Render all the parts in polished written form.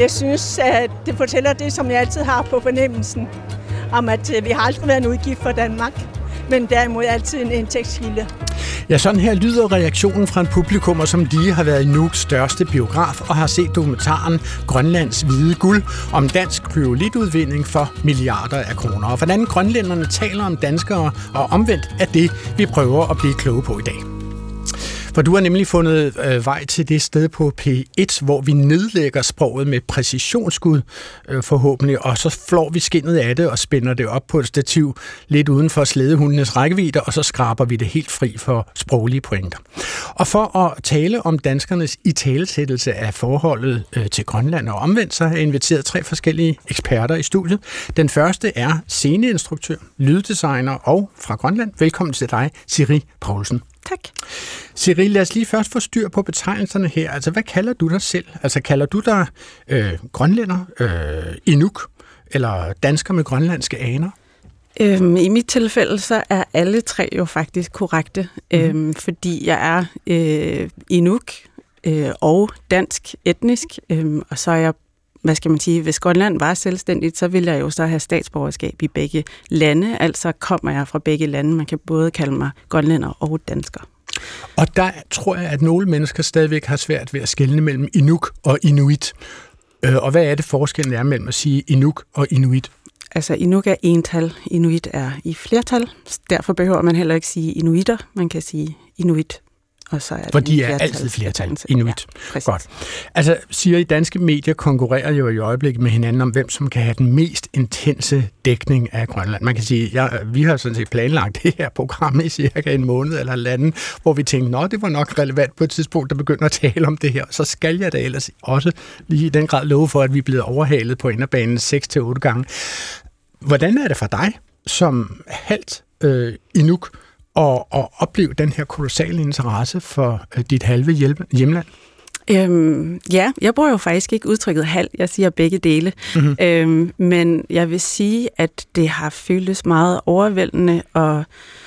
Jeg synes, at det fortæller det, som jeg altid har på fornemmelsen, om at vi har aldrig været en udgift for Danmark, men derimod altid en indtægtskilde. Ja, sådan her lyder reaktionen fra en publikum, som lige har været i Nuuks største biograf og har set dokumentaren Grønlands hvide guld om dansk kryolitudvinding for milliarder af kroner. Og hvordan grønlænderne taler om danskere og omvendt er det, vi prøver at blive kloge på i dag. For du har nemlig fundet vej til det sted på P1, hvor vi nedlægger sproget med præcisionsskud forhåbentlig, og så flår vi skindet af det og spænder det op på et stativ lidt uden for slædehundenes rækkevidde, og så skraber vi det helt fri for sproglige pointer. Og for at tale om danskernes italesættelse af forholdet til Grønland og omvendt, så har jeg inviteret 3 forskellige eksperter i studiet. Den første er sceneinstruktør, lyddesigner og fra Grønland. Velkommen til dig, Siri Poulsen. Tak. Cyril, lad os lige først få styr på betegnelserne her. Altså, hvad kalder du dig selv? Altså, kalder du dig grønlænder, inuk, eller dansker med grønlandske aner? I mit tilfælde, så er alle 3 jo faktisk korrekte, fordi jeg er inuk og dansk etnisk, og så er jeg, hvad skal man sige, hvis Grønland var selvstændigt, så ville jeg jo så have statsborgerskab i begge lande, altså kommer jeg fra begge lande. Man kan både kalde mig grønlænder og dansker. Og der tror jeg, at nogle mennesker stadigvæk har svært ved at skelne mellem inuk og inuit. Og hvad er det forskellen er mellem at sige inuk og inuit? Altså inuk er ental, inuit er i flertal. Derfor behøver man heller ikke sige inuiter, man kan sige inuit. Og så er for de er altid flertal. Inuit. Ja, godt. Altså, siger I, danske medier konkurrerer jo i øjeblikket med hinanden om, hvem som kan have den mest intense dækning af Grønland. Man kan sige, vi har sådan set planlagt det her program i cirka en måned eller halvanden, hvor vi tænkte, det var nok relevant på et tidspunkt, der begynder at tale om det her. Så skal jeg da ellers også lige i den grad love for, at vi er blevet overhalet på inderbanen 6-8 gange. Hvordan er det for dig, som halvt inuk, og opleve den her kolossale interesse for dit halve hjemland? Ja, jeg bruger jo faktisk ikke udtrykket halv, jeg siger begge dele. Mm-hmm. Men jeg vil sige, at det har føltes meget overvældende, og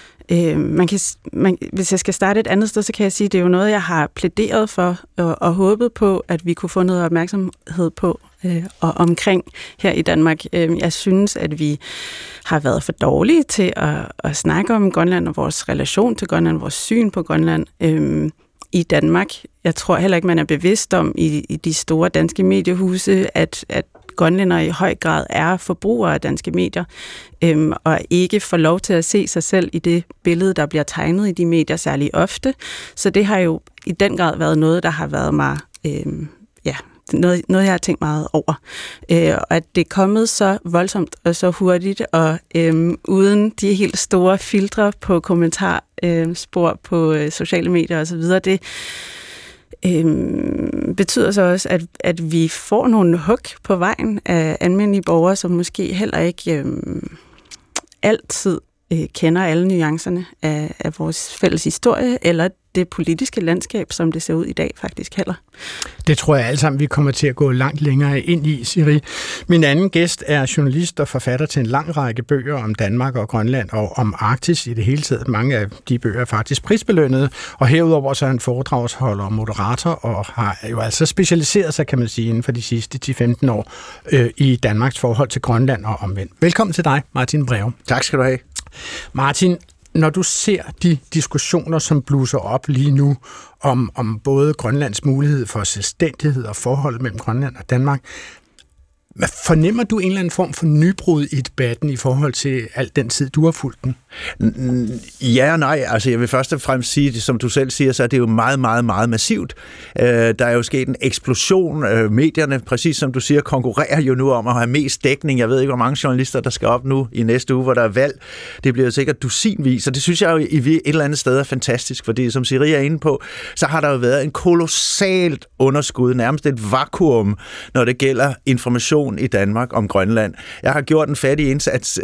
hvis jeg skal starte et andet sted, så kan jeg sige, at det er jo noget, jeg har plæderet for og håbet på, at vi kunne få noget opmærksomhed på og omkring her i Danmark. Jeg synes, at vi har været for dårlige til at snakke om Grønland og vores relation til Grønland, vores syn på Grønland i Danmark. Jeg tror heller ikke, man er bevidst om i de store danske mediehuse, at grønlændere i høj grad er forbrugere af danske medier, og ikke får lov til at se sig selv i det billede, der bliver tegnet i de medier særlig ofte. Så det har jo i den grad været noget, der har været mig, noget jeg har tænkt meget over. Og at det er kommet så voldsomt og så hurtigt, og uden de helt store filtre på kommentarspor på sociale medier osv., det betyder så også, at vi får nogle hug på vejen af almindelige borgere, som måske heller ikke altid kender alle nuancerne af vores fælles historie, eller det politiske landskab, som det ser ud i dag, faktisk heller. Det tror jeg alle sammen, vi kommer til at gå langt længere ind i, Siri. Min anden gæst er journalist og forfatter til en lang række bøger om Danmark og Grønland og om Arktis i det hele taget. Mange af de bøger er faktisk prisbelønnede, og herudover så er han foredragsholder og moderator, og har jo altså specialiseret sig, kan man sige, inden for de sidste 10-15 år i Danmarks forhold til Grønland og omvendt. Velkommen til dig, Martin Breum. Tak skal du have. Martin, når du ser de diskussioner, som blusser op lige nu om både Grønlands mulighed for selvstændighed og forholdet mellem Grønland og Danmark, fornemmer du en eller anden form for nybrud i debatten i forhold til al den tid, du har fulgt den? Ja og nej. Altså, jeg vil først og fremmest sige, som du selv siger, så er det jo meget, meget, meget massivt. Der er jo sket en eksplosion. Medierne, præcis som du siger, konkurrerer jo nu om at have mest dækning. Jeg ved ikke, hvor mange journalister, der skal op nu i næste uge, hvor der er valg. Det bliver jo sikkert dusinvis, og det synes jeg jo et eller andet sted er fantastisk, fordi som Siri er inde på, så har der jo været en kolossalt underskud, nærmest et vakuum, når det gælder information information i Danmark om Grønland. Jeg har gjort en fattig indsats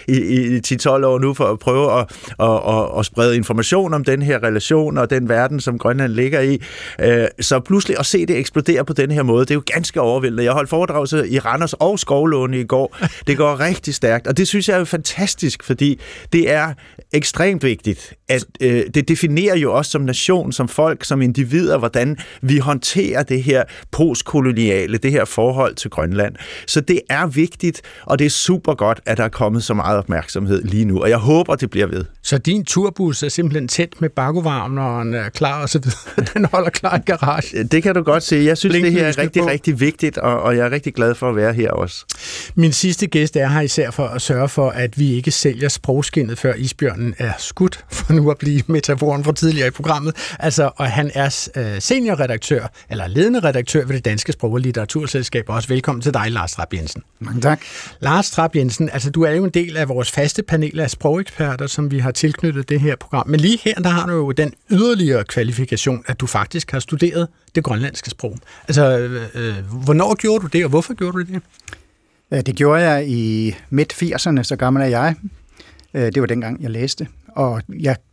i 10-12 år nu for at prøve at sprede information om den her relation og den verden, som Grønland ligger i. Så pludselig at se det eksplodere på den her måde, det er jo ganske overvældende. Jeg holdt foredrag i Randers og Skovlunde i går. Det går rigtig stærkt, og det synes jeg er jo fantastisk, fordi det er ekstremt vigtigt, at det definerer jo os som nation, som folk, som individer, hvordan vi håndterer det her postkoloniale, det her forhold til Grønland. Så det er vigtigt, og det er super godt, at der er kommet så meget opmærksomhed lige nu, og jeg håber, det bliver ved. Så din turbus er simpelthen tæt med bagovarmen, og den er klar og så videre. Den holder klar i garage. Det kan du godt se. Jeg synes, det her er rigtig, rigtig vigtigt, og jeg er rigtig glad for at være her også. Min sidste gæst er her især for at sørge for, at vi ikke sælger sprogskindet, før isbjørnen er skudt, for nu at blive metaforen fra tidligere i programmet. Altså, og han er seniorredaktør, eller ledende redaktør ved det Danske Sprog- og Litteraturselskab. Også velkommen til dig, Lars Trap Jensen. Mange tak. Lars Trap Jensen, altså du er jo en del af vores faste panel af sprogeksperter, som vi har tilknyttet det her program. Men lige her, der har du jo den yderligere kvalifikation, at du faktisk har studeret det grønlandske sprog. Altså, hvornår gjorde du det, og hvorfor gjorde du det? Det gjorde jeg i midt-80'erne, så gammel er jeg. Det var dengang, jeg læste. Og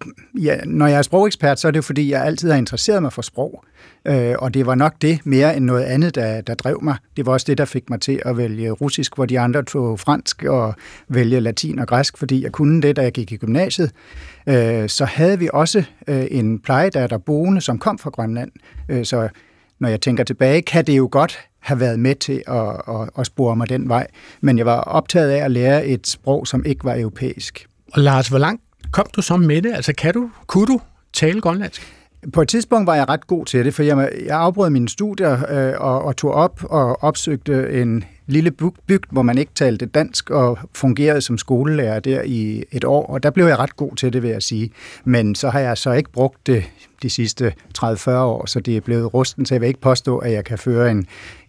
når jeg er sprogekspert, så er det fordi, jeg altid har interesseret mig for sprog. Og det var nok det mere end noget andet, der drev mig. Det var også det, der fik mig til at vælge russisk, hvor de andre tog fransk, og vælge latin og græsk, fordi jeg kunne det, da jeg gik i gymnasiet. Så havde vi også en plejedatter boende, som kom fra Grønland. Så når jeg tænker tilbage, kan det jo godt have været med til at spore mig den vej. Men jeg var optaget af at lære et sprog, som ikke var europæisk. Og Lars, hvor langt kom du så med det? Altså, kunne du tale grønlandsk? På et tidspunkt var jeg ret god til det, for jeg afbrød mine studier og tog op og opsøgte en lille bygd, hvor man ikke talte dansk, og fungerede som skolelærer der i et år, og der blev jeg ret god til det, vil jeg sige. Men så har jeg så ikke brugt det de sidste 30-40 år, så det er blevet rusten, så jeg vil ikke påstå, at jeg kan føre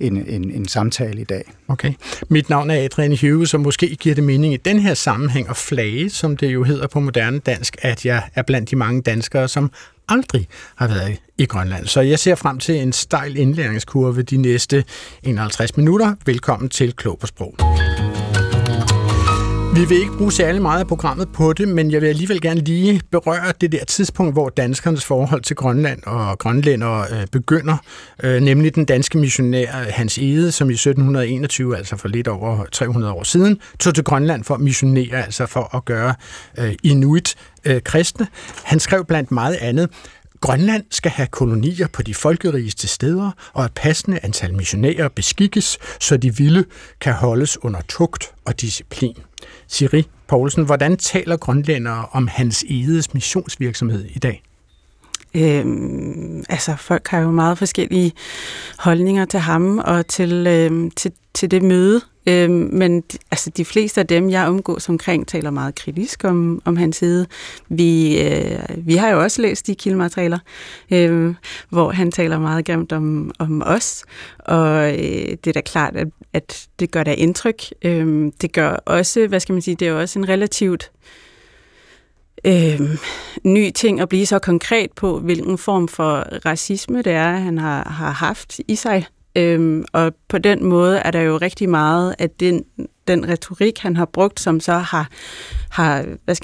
en samtale i dag. Okay. Mit navn er Adrian Hughes, og måske giver det mening i den her sammenhæng at flage, som det jo hedder på moderne dansk, at jeg er blandt de mange danskere, som aldrig har været i Grønland. Så jeg ser frem til en stejl indlæringskurve de næste 51 minutter. Velkommen til Klog på Sprog. Vi vil ikke bruge særlig meget af programmet på det, men jeg vil alligevel gerne lige berøre det der tidspunkt, hvor danskernes forhold til Grønland og grønlændere begynder, nemlig den danske missionær Hans Egede, som i 1721, altså for lidt over 300 år siden, tog til Grønland for at missionere, altså for at gøre inuit kristne. Han skrev blandt meget andet: Grønland skal have kolonier på de folkerigeste steder, og et passende antal missionærer beskikkes, så de vilde kan holdes under tugt og disciplin. Siri Poulsen, hvordan taler grønlændere om Hans Egedes missionsvirksomhed i dag? Altså, folk har jo meget forskellige holdninger til ham og til det møde. Men altså, de fleste af dem, jeg omgås omkring, taler meget kritisk om Hans Egede. Vi har jo også læst de kildematerialer, hvor han taler meget grimt om os. Og det er da klart, at det gør da indtryk. Det gør også, det er også en relativt ny ting at blive så konkret på, hvilken form for racisme det er, han har haft i sig. Og på den måde er der jo rigtig meget af den retorik, han har brugt, som så har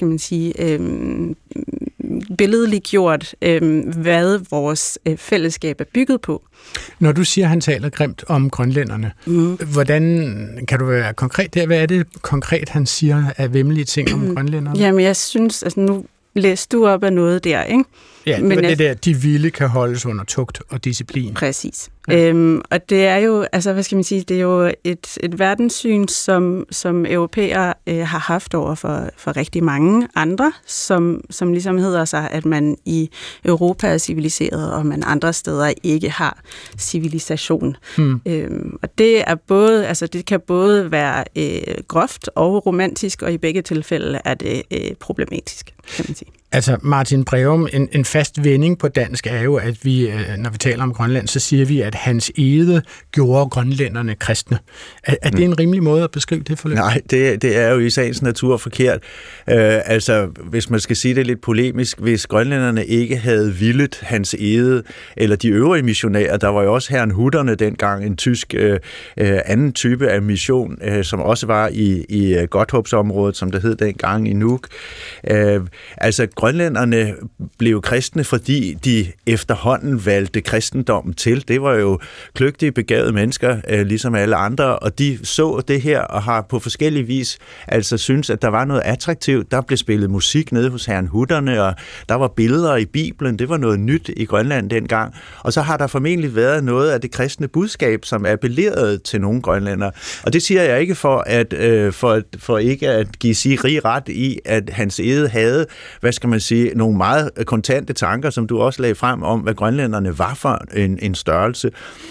billedliggjort, hvad vores fællesskab er bygget på. Når du siger, at han taler grimt om grønlænderne, hvordan kan du være konkret der? Hvad er det konkret, han siger af væmmelige ting om grønlænderne? Jamen, jeg synes, altså nu læste du op af noget der, ikke? Ja, men det der, de vilde kan holdes under tugt og disciplin. Præcis. Ja. Og det er jo, altså det er jo et verdenssyn, som europæere har haft over for rigtig mange andre, som ligesom hedder sig, at man i Europa er civiliseret, og man andre steder ikke har civilisation. Og det er både, altså det kan både være groft og romantisk, og i begge tilfælde er det problematisk, kan man sige. Altså Martin Breum, en fast vending på dansk er jo, at vi, når vi taler om Grønland, så siger vi, at Hans Egede gjorde grønlænderne kristne. Er det en rimelig måde at beskrive det forløb? Nej, det er jo i sagens natur forkert. Altså, hvis man skal sige det lidt polemisk, hvis grønlænderne ikke havde villet Hans Egede, eller de øvrige missionærer, der var jo også herrnhutterne dengang, en tysk anden type af mission, som også var i Godthåbsområdet, som det hed dengang i Nuuk. Altså, grønlænderne blev kristne, fordi de efterhånden valgte kristendommen til. Det var jo kløgtige, begavede mennesker, ligesom alle andre, og de så det her og har på forskellige vis altså synes, at der var noget attraktivt. Der blev spillet musik nede hos herrnhutterne, og der var billeder i Bibelen. Det var noget nyt i Grønland dengang. Og så har der formentlig været noget af det kristne budskab, som appellerede til nogle grønlændere. Og det siger jeg ikke for ikke at give sig rig ret i, at Hans Egede havde, hvad skal man sige, nogle meget kontante tanker, som du også lagde frem om, hvad grønlænderne var for en størrelse.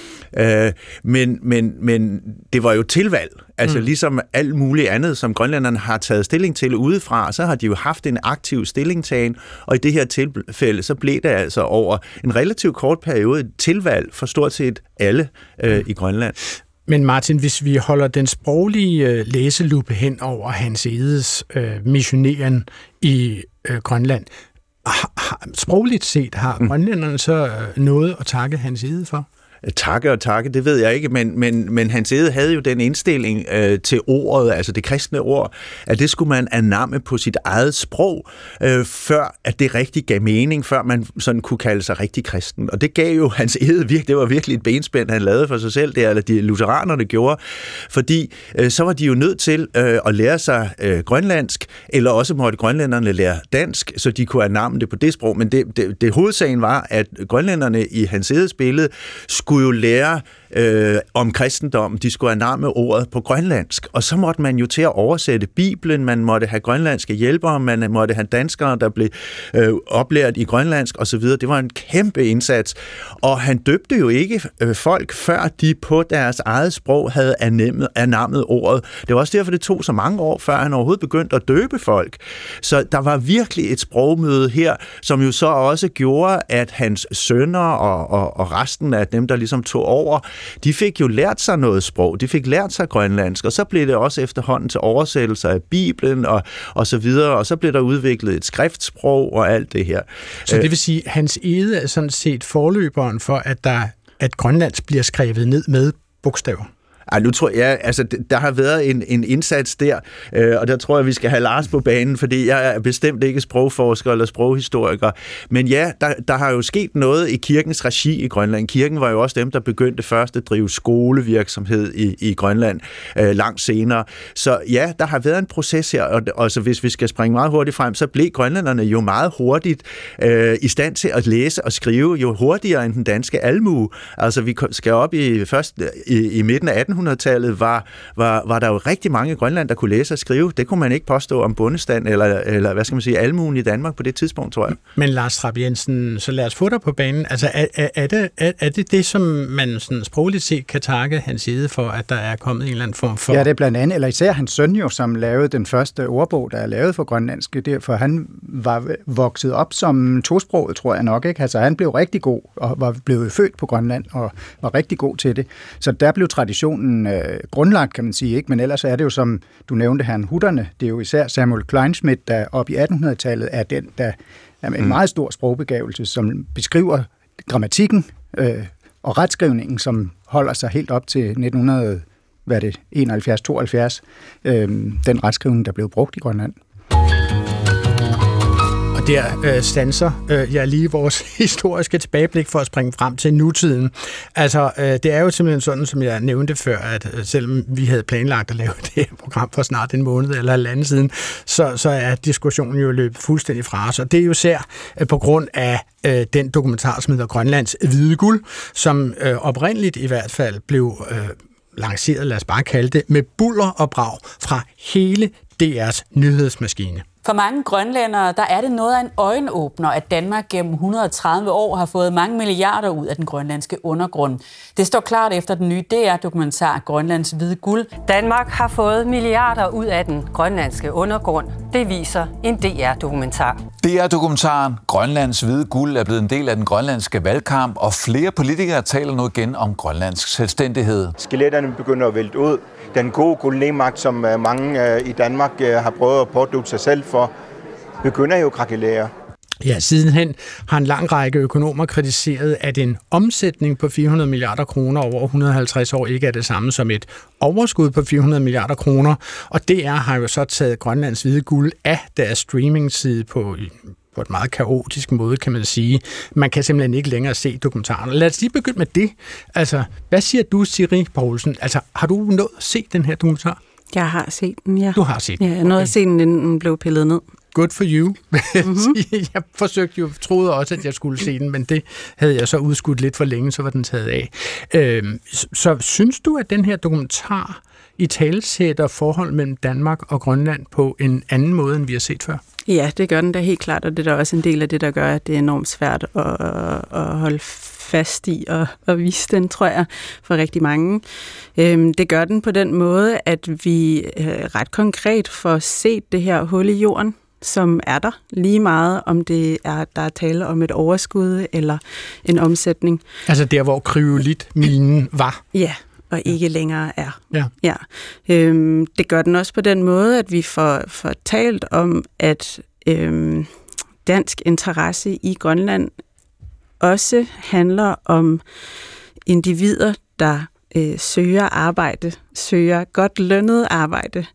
Men det var jo tilvalg. Altså ligesom alt muligt andet, som grønlænderne har taget stilling til udefra, så har de jo haft en aktiv stillingtagen, og i det her tilfælde, så blev det altså over en relativt kort periode et tilvalg for stort set alle i Grønland. Men Martin, hvis vi holder den sproglige læselupe hen over Hans Egedes missioneren i Grønland, sprogligt set har grønlænderne så noget at takke Hans Egede for? Takke, det ved jeg ikke, men Hans Egede havde jo den indstilling til ordet, altså det kristne ord, at det skulle man anamme på sit eget sprog, før at det rigtig gav mening, før man sådan kunne kalde sig rigtig kristen. Og det gav jo Hans Egede det var virkelig et benspænd, han lavede for sig selv, det eller de lutheranerne gjorde, fordi så var de jo nødt til at lære sig grønlandsk, eller også måtte grønlænderne lære dansk, så de kunne anamme det på det sprog, men det hovedsagen var, at grønlænderne i Hans Egedes billede skulle jo lære om kristendommen. De skulle anamme ordet på grønlandsk. Og så måtte man jo til at oversætte Bibelen, man måtte have grønlandske hjælpere, man måtte have danskere, der blev oplært i grønlandsk osv. Det var en kæmpe indsats. Og han døbte jo ikke folk, før de på deres eget sprog havde anammet ordet. Det var også derfor, det tog så mange år, før han overhovedet begyndte at døbe folk. Så der var virkelig et sprogmøde her, som jo så også gjorde, at hans sønner og resten af dem, der ligesom tog over, de fik jo lært sig noget sprog, de fik lært sig grønlandsk, og så blev det også efterhånden til oversættelser af Bibelen og så videre, og så blev der udviklet et skriftsprog og alt det her. Så det vil sige, at Hans Egede er sådan set forløberen for, at grønlandsk bliver skrevet ned med bogstaver? Nu tror jeg, altså der har været en indsats der, og der tror jeg, vi skal have Lars på banen, fordi jeg er bestemt ikke sprogforsker eller sproghistoriker. Men ja, der har jo sket noget i kirkens regi i Grønland. Kirken var jo også dem, der begyndte først at drive skolevirksomhed i Grønland langt senere. Så ja, der har været en proces her, og så hvis vi skal springe meget hurtigt frem, så blev grønlænderne jo meget hurtigt i stand til at læse og skrive, jo hurtigere end den danske almue. Altså vi skal op i midten af 1800-tallet var der jo rigtig mange i Grønland, der kunne læse og skrive. Det kunne man ikke påstå om bondestand eller hvad skal man sige, almuen i Danmark på det tidspunkt, tror jeg. Men Lars Trapp Jensen, så lad os få dig på banen. Altså er det som man sådan sprogligt set kan takke Hans Egede for, at der er kommet en eller anden form for... Ja, det er blandt andet, eller især hans søn jo, som lavede den første ordbog, der er lavet for grønlandsk, for han var vokset op som tosproget, tror jeg nok, ikke? Altså han blev rigtig god, og var blevet født på Grønland, og var rigtig god til det. Så der blev traditionen grundlagt, kan man sige, ikke? Men ellers er det jo, som du nævnte, herrnhutterne, det er jo især Samuel Kleinschmidt, der op i 1800-tallet er den, der er en meget stor sprogbegævelse, som beskriver grammatikken og retskrivningen, som holder sig helt op til 1971-72, den retskrivning, der blev brugt i Grønland. Der standser jeg lige vores historiske tilbageblik for at springe frem til nutiden. Altså, det er jo simpelthen sådan, som jeg nævnte før, at selvom vi havde planlagt at lave det her program for snart en måned eller halvanden siden, så er diskussionen jo løbet fuldstændig fra os. Og det er jo især på grund af den dokumentar, som hedder Grønlands Hvide Guld, som oprindeligt i hvert fald blev lanceret, lad os bare kalde det, med buller og brag fra hele DR's nyhedsmaskine. For mange grønlændere, der er det noget af en øjenåbner, at Danmark gennem 130 år har fået mange milliarder ud af den grønlandske undergrund. Det står klart efter den nye DR-dokumentar Grønlands Hvide Guld. Danmark har fået milliarder ud af den grønlandske undergrund. Det viser en DR-dokumentar. DR-dokumentaren Grønlands hvide guld er blevet en del af den grønlandske valgkamp, og flere politikere taler nu igen om grønlandsk selvstændighed. Skeletterne begynder at vælte ud. Den gode guldlemagt, som mange i Danmark har prøvet at pådutte sig selv for, begynder jo at krakelere. Ja, sidenhen har en lang række økonomer kritiseret, at en omsætning på 400 milliarder kroner over 150 år ikke er det samme som et overskud på 400 milliarder kroner, og DR har jo så taget Grønlands hvide guld af deres streaming-side på et meget kaotisk måde, kan man sige. Man kan simpelthen ikke længere se dokumentaren. Lad os lige begynde med det. Altså, hvad siger du, Siri Poulsen? Altså, har du nået at se den her dokumentar? Jeg har set den, ja. Du har set den? Ja, jeg nåede at se den, inden den blev pillet ned. Good for you. Mm-hmm. Jeg troede også, at jeg skulle se den, men det havde jeg så udskudt lidt for længe, så var den taget af. Så synes du, at den her dokumentar italesætter forhold mellem Danmark og Grønland på en anden måde, end vi har set før? Ja, det gør den da helt klart, og det er da også en del af det, der gør, at det er enormt svært at holde fast i og vise den, tror jeg, for rigtig mange. Det gør den på den måde, at vi ret konkret får set det her hul i jorden, som er der, lige meget om der er tale om et overskud eller en omsætning. Altså der, hvor kryolitminen var? Ja, og ikke længere er. Ja. Det gør den også på den måde, at vi får talt om, at dansk interesse i Grønland også handler om individer, der søger arbejde, søger godt lønnet arbejde,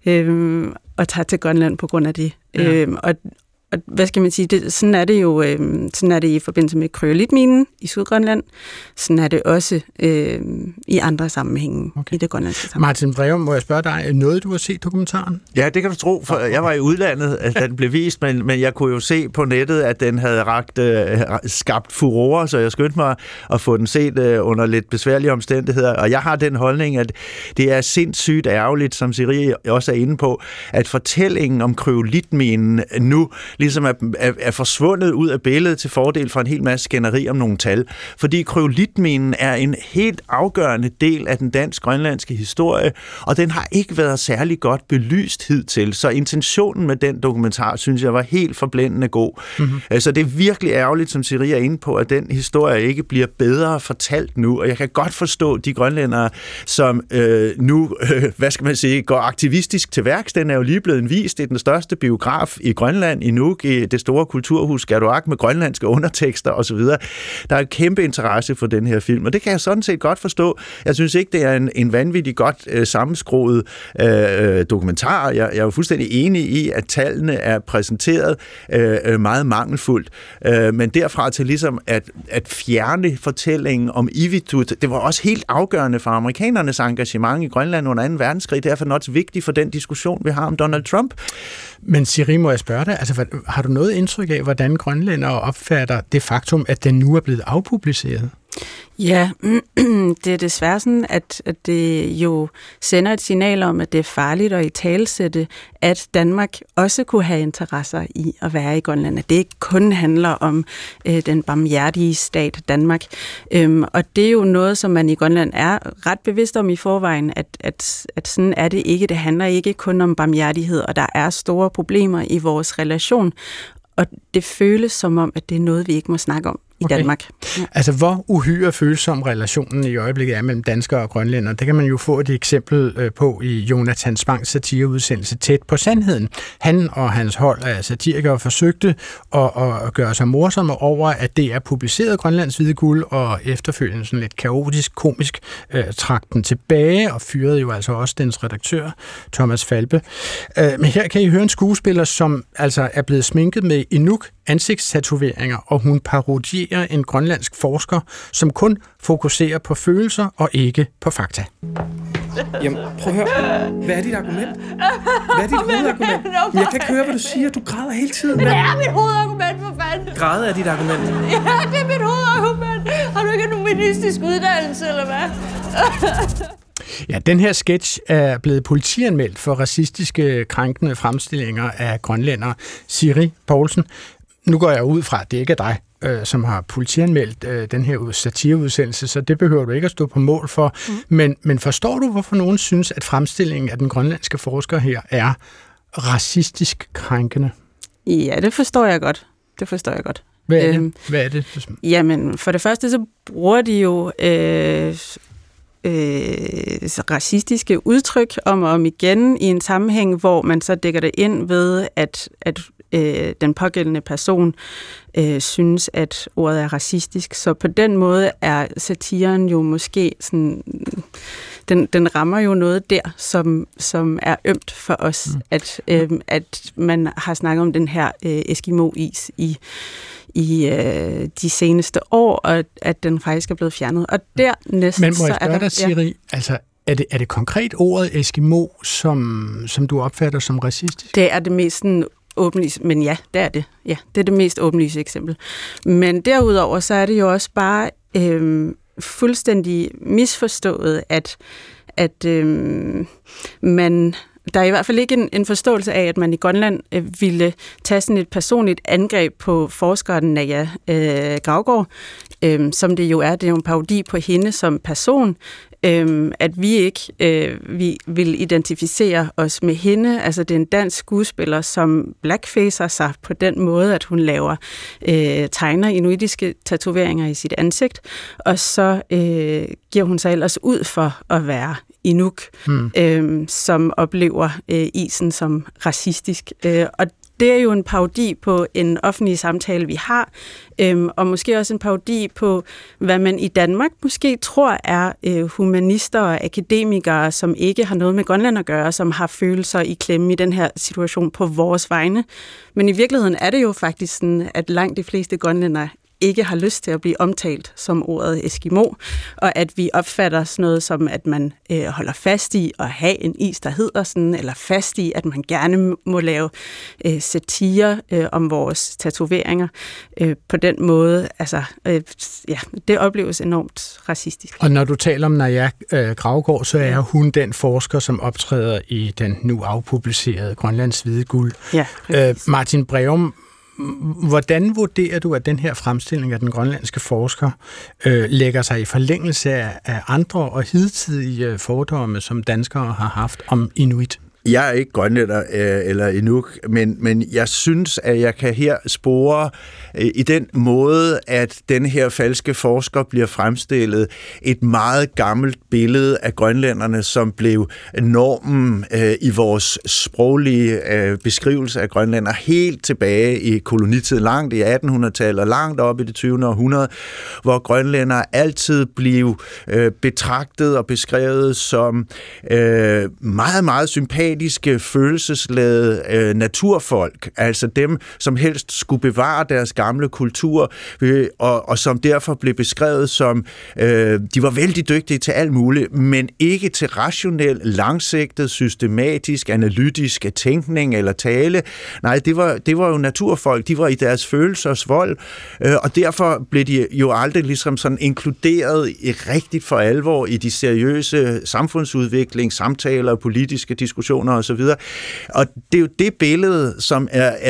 og tager til Grønland på grund af det. Ja. Og hvad skal man sige, sådan er det jo, sådan er det i forbindelse med kryolitminen i Sydgrønland, sådan er det også i andre sammenhænge i det grønlandske sammenhæng. Martin Breum, må jeg spørge dig, noget du har set dokumentaren? Ja, det kan du tro, for jeg var i udlandet, da den blev vist, men jeg kunne jo se på nettet, at den havde skabt furore, så jeg skyndte mig at få den set under lidt besværlige omstændigheder, og jeg har den holdning, at det er sindssygt ærgerligt, som Siri også er inde på, at fortællingen om kryolitminen nu ligesom er forsvundet ud af billedet til fordel for en hel masse skænderi om nogle tal. Fordi kryolitminen er en helt afgørende del af den dansk-grønlandske historie, og den har ikke været særlig godt belyst hidtil. Så intentionen med den dokumentar, synes jeg, var helt forblændende god. Mm-hmm. Så det er virkelig ærgerligt, som Siri er inde på, at den historie ikke bliver bedre fortalt nu. Og jeg kan godt forstå de grønlændere, som nu, hvad skal man sige, går aktivistisk til værks. Den er jo lige blevet vist i den største biograf i Grønland, i Nuuk, i det store kulturhus Qaduaq med grønlandske undertekster osv. Der er kæmpe interesse for den her film, og det kan jeg sådan set godt forstå. Jeg synes ikke, det er en vanvittig godt sammenskruet dokumentar. Jeg er jo fuldstændig enig i, at tallene er præsenteret meget mangelfuldt, men derfra til ligesom at fjerne fortællingen om Iwitut, det var også helt afgørende for amerikanernes engagement i Grønland under 2. verdenskrig. Det er for også vigtigt for den diskussion, vi har om Donald Trump. Men Siri, må jeg spørge dig, altså, har du noget indtryk af, hvordan grønlændere opfatter det faktum, at den nu er blevet afpubliceret? Ja, det er desværre sådan, at det jo sender et signal om, at det er farligt at italesætte, at Danmark også kunne have interesser i at være i Grønland. At det ikke kun handler om den barmhjertige stat Danmark. Og det er jo noget, som man i Grønland er ret bevidst om i forvejen, at sådan er det ikke. Det handler ikke kun om barmhjertighed, og der er store problemer i vores relation. Og det føles som om, at det er noget, vi ikke må snakke om i Danmark. Ja. Altså, hvor uhyre følsom relationen i øjeblikket er mellem danskere og grønlændere, det kan man jo få et eksempel på i Jonathan Spangs satireiudsendelse Tæt på sandheden. Han og hans hold af satirikere forsøgte at gøre sig morsomme over, at det er publiceret Grønlands hvide guld, og efterfølgende sådan lidt kaotisk, komisk trak den tilbage, og fyrede jo altså også dens redaktør, Thomas Falbe. Men her kan I høre en skuespiller, som altså er blevet sminket med Inuk ansigtstatoveringer, og hun parodierer en grønlandsk forsker, som kun fokuserer på følelser og ikke på fakta. Jamen, prøv at høre. Hvad er dit argument? Hvad er dit hovedargument? Jeg kan ikke høre, hvad du siger. Du græder hele tiden. Men det er mit hovedargument, for fanden. Græde er dit argument. Ja, det er mit hovedargument. Har du ikke en humanistisk uddannelse, eller hvad? Ja, den her sketch er blevet politianmeldt for racistiske, krænkende fremstillinger af grønlændere. Siri Poulsen, nu går jeg ud fra, at det ikke er dig, som har politianmeldt den her satireiudsendelse, så det behøver du ikke at stå på mål for. Men forstår du, hvorfor nogen synes, at fremstillingen af den grønlandske forsker her er racistisk krænkende? Ja, det forstår jeg godt. Hvad er det? Jamen, for det første, så bruger de jo racistiske udtryk om og om igen i en sammenhæng, hvor man så dækker det ind ved, at den pågældende person synes, at ordet er racistisk. Så på den måde er satiren jo måske sådan, den rammer jo noget der, som er ømt for os, at man har snakket om den her Eskimo-is i de seneste år, og at den faktisk er blevet fjernet. Og dernæst, men må jeg spørge dig, Siri, altså er det konkret ordet Eskimo, som du opfatter som racistisk? Det er det mest åbenlyse, men ja, det er det. Ja, det er det mest åbenlyse eksempel. Men derudover, så er det jo også bare fuldstændig misforstået, at man... Der er i hvert fald ikke en forståelse af, at man i Grønland ville tage sådan et personligt angreb på forskeren Naja Gravgaard, som det jo er. Det er jo en parodi på hende som person, at vi ikke vi vil identificere os med hende. Altså, det er en dansk skuespiller, som blackfacer sig på den måde, at hun laver tegner inuitiske tatoveringer i sit ansigt, og så giver hun sig ellers ud for at være Inuk, som oplever isen som racistisk. Og det er jo en parodi på en offentlig samtale, vi har, og måske også en parodi på, hvad man i Danmark måske tror er humanister og akademikere, som ikke har noget med Grønland at gøre, som har følelser i klemme i den her situation på vores vegne. Men i virkeligheden er det jo faktisk sådan, at langt de fleste grønlændere ikke har lyst til at blive omtalt som ordet Eskimo, og at vi opfatter sådan noget som, at man holder fast i at have en is, der hedder sådan, eller fast i, at man gerne må lave satire om vores tatoveringer på den måde. Altså, det opleves enormt racistisk. Og når du taler om Naja Gravgaard, så er hun den forsker, som optræder i den nu afpublicerede Grønlands Hvide Guld. Ja, Martin Breum, hvordan vurderer du, at den her fremstilling af den grønlandske forsker lægger sig i forlængelse af andre og hidtidige fordomme, som danskere har haft om inuit? Jeg er ikke grønlænder eller inuk, men jeg synes, at jeg kan her spore i den måde, at den her falske forsker bliver fremstillet, et meget gammelt billede af grønlænderne, som blev normen i vores sproglige beskrivelse af grønlænder helt tilbage i kolonitiden, langt i 1800-tallet og langt op i det 20. århundrede, hvor grønlændere altid blev betragtet og beskrevet som meget, meget sympatiske, følelsesladede naturfolk, altså dem, som helst skulle bevare deres gamle kultur, og som derfor blev beskrevet som, de var vældig dygtige til alt muligt, men ikke til rationel, langsigtet, systematisk, analytisk tænkning eller tale. Nej, det var jo naturfolk, de var i deres følelsers vold, og derfor blev de jo aldrig ligesom sådan inkluderet rigtigt for alvor i de seriøse samfundsudvikling, samtaler, politiske diskussioner osv. Og det er jo det billede, som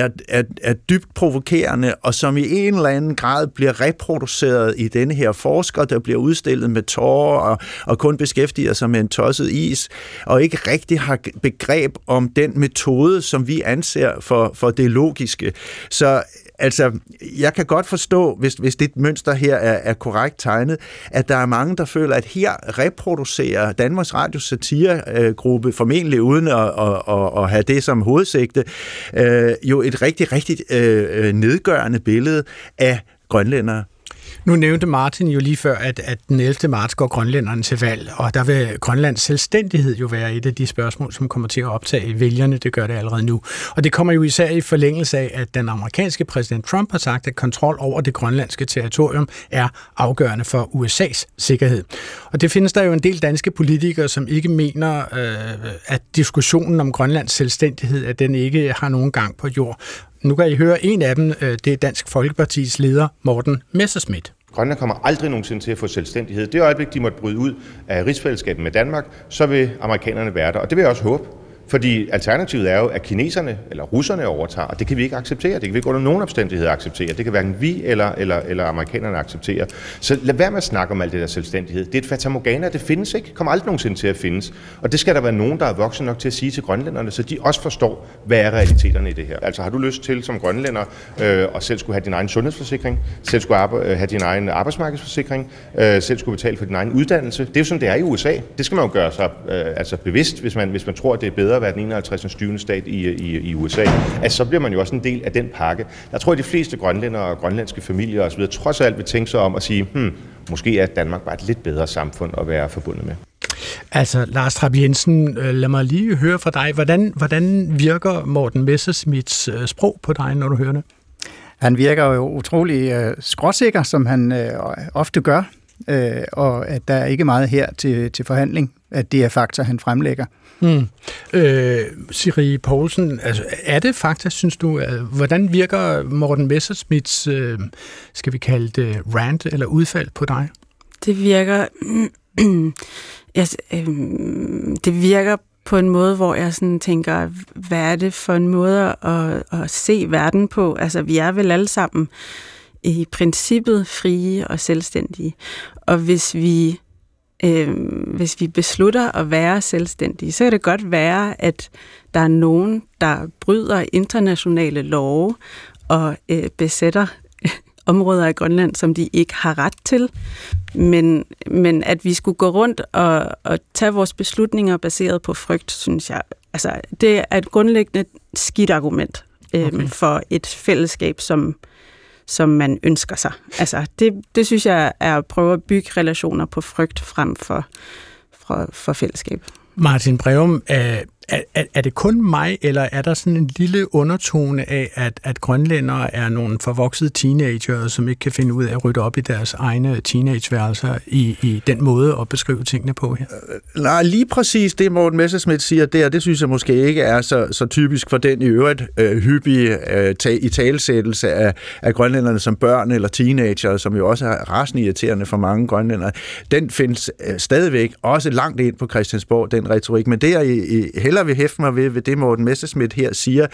er dybt provokerende, og som i en eller anden grad bliver reproduceret i denne her forsker, der bliver udstillet med tårer og kun beskæftiger sig med en tosset is, og ikke rigtig har begreb om den metode, som vi anser for det logiske. Så altså, jeg kan godt forstå, hvis det mønster her er korrekt tegnet, at der er mange, der føler, at her reproducerer Danmarks Radios satiregruppe, formentlig uden at have det som hovedsigte, jo et rigtig, rigtig nedgørende billede af grønlændere. Nu nævnte Martin jo lige før, at den 11. marts går grønlænderne til valg, og der vil Grønlands selvstændighed jo være et af de spørgsmål, som kommer til at optage vælgerne. Det gør det allerede nu. Og det kommer jo især i forlængelse af, at den amerikanske præsident Trump har sagt, at kontrol over det grønlandske territorium er afgørende for USA's sikkerhed. Og det findes der jo en del danske politikere, som ikke mener, at diskussionen om Grønlands selvstændighed, at den ikke har nogen gang på jord. Nu kan I høre en af dem, det er Dansk Folkepartis leder, Morten Messerschmidt. Grønland kommer aldrig nogensinde til at få selvstændighed. Det øjeblik, de måtte bryde ud af rigsfællesskabet med Danmark, så vil amerikanerne være der. Og det vil jeg også håbe. Fordi alternativet er jo, at kineserne eller russerne overtager, og det kan vi ikke acceptere. Det kan vi ikke under nogen omstændigheder acceptere. Det kan hverken vi eller amerikanerne acceptere. Så lad være med at snakke om alt det der selvstændighed. Det er et fatamorgana, det findes ikke. Kommer aldrig nogensinde til at findes. Og det skal der være nogen, der er voksen nok til at sige til grønlænderne, så de også forstår, hvad er realiteterne i det her. Altså har du lyst til som grønlænder at selv skulle have din egen sundhedsforsikring, selv skulle have din egen arbejdsmarkedsforsikring, selv skulle betale for din egen uddannelse. Det er jo sådan, det er i USA. Det skal man jo gøre sig bevidst, hvis man tror, det er bedre at være den 51. styvende stat i USA. Altså, så bliver man jo også en del af den pakke. Der tror jeg, de fleste grønlændere og grønlandske familier osv. trods alt vil tænke sig om at sige, måske er Danmark bare et lidt bedre samfund at være forbundet med. Altså, Lars Trapp Jensen, lad mig lige høre fra dig. Hvordan virker Morten Messerschmidts sprog på dig, når du hører det? Han virker jo utrolig skråsikker, som han ofte gør, og at der er ikke meget her til forhandling, at det er fakta, han fremlægger. Siri Poulsen, altså, er det fakta, synes du? Hvordan virker Morten Messerschmidts, skal vi kalde det rant eller udfald på dig? Det virker... det virker på en måde, hvor jeg sådan tænker, hvad er det for en måde at se verden på? Altså, vi er vel alle sammen i princippet frie og selvstændige. Og hvis vi beslutter at være selvstændige, så kan det godt være, at der er nogen, der bryder internationale love og besætter områder i Grønland, som de ikke har ret til. Men at vi skulle gå rundt og tage vores beslutninger baseret på frygt, synes jeg, altså det er et grundlæggende skidt argument for et fællesskab, som man ønsker sig. Altså det synes jeg er at prøve at bygge relationer på frygt frem for fællesskab. Martin Breum, er det kun mig, eller er der sådan en lille undertone af, at grønlændere er nogle forvoksede teenager, som ikke kan finde ud af at rydde op i deres egne teenageværelser i den måde at beskrive tingene på her? Nej, lige præcis det, Morten Messerschmidt siger der, det synes jeg måske ikke er så typisk for den i øvrigt hyppige italesættelse af grønlænderne som børn eller teenager, som jo også er rasende irriterende for mange grønlændere. Den findes stadigvæk også langt ind på Christiansborg, den retorik, men det jeg hellere vil hæfte mig ved det, Morten Messerschmidt her siger,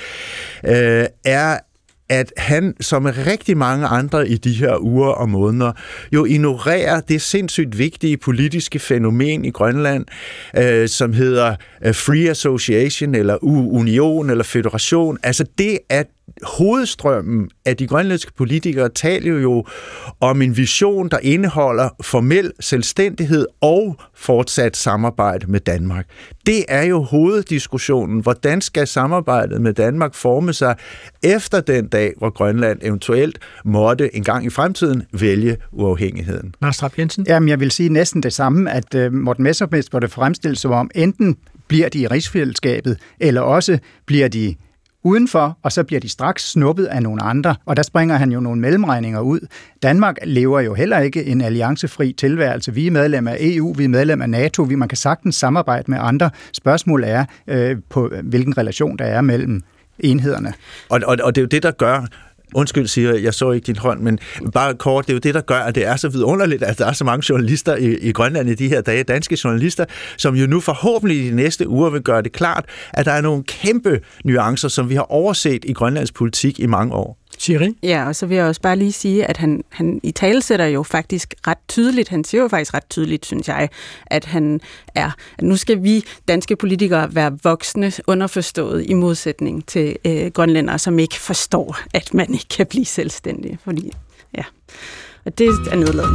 er, at han, som rigtig mange andre i de her uger og måneder, jo ignorerer det sindssygt vigtige politiske fænomen i Grønland, som hedder Free Association, eller union, eller federation. Altså det, at hovedstrømmen af de grønlandske politikere taler jo om en vision, der indeholder formel selvstændighed og fortsat samarbejde med Danmark. Det er jo hoveddiskussionen. Hvordan skal samarbejdet med Danmark forme sig efter den dag, hvor Grønland eventuelt måtte en gang i fremtiden vælge uafhængigheden? Lars Trapp Jensen? Jamen, jeg vil sige næsten det samme, at Morten Messerschmidt får det fremstillet som om, enten bliver de i rigsfællesskabet, eller også bliver de udenfor, og så bliver de straks snuppet af nogle andre, og der springer han jo nogle mellemregninger ud. Danmark lever jo heller ikke en alliancefri tilværelse. Vi er medlem af EU, vi er medlem af NATO, man kan sagtens samarbejde med andre. Spørgsmålet er, på hvilken relation der er mellem enhederne. Og det er jo det, der gør... Undskyld, siger jeg så ikke din hånd, men bare kort, det er jo det, der gør, at det er så vidunderligt, at der er så mange journalister i Grønland i de her dage, danske journalister, som jo nu forhåbentlig i de næste uger vil gøre det klart, at der er nogle kæmpe nuancer, som vi har overset i Grønlands politik i mange år. Siri? Ja, og så vil jeg også bare lige sige, at han i talesætter jo faktisk ret tydeligt, han siger jo faktisk ret tydeligt, synes jeg, at at nu skal vi danske politikere være voksne, underforstået i modsætning til grønlændere, som ikke forstår, at man ikke kan blive selvstændig. Fordi, ja, og det er nedladende.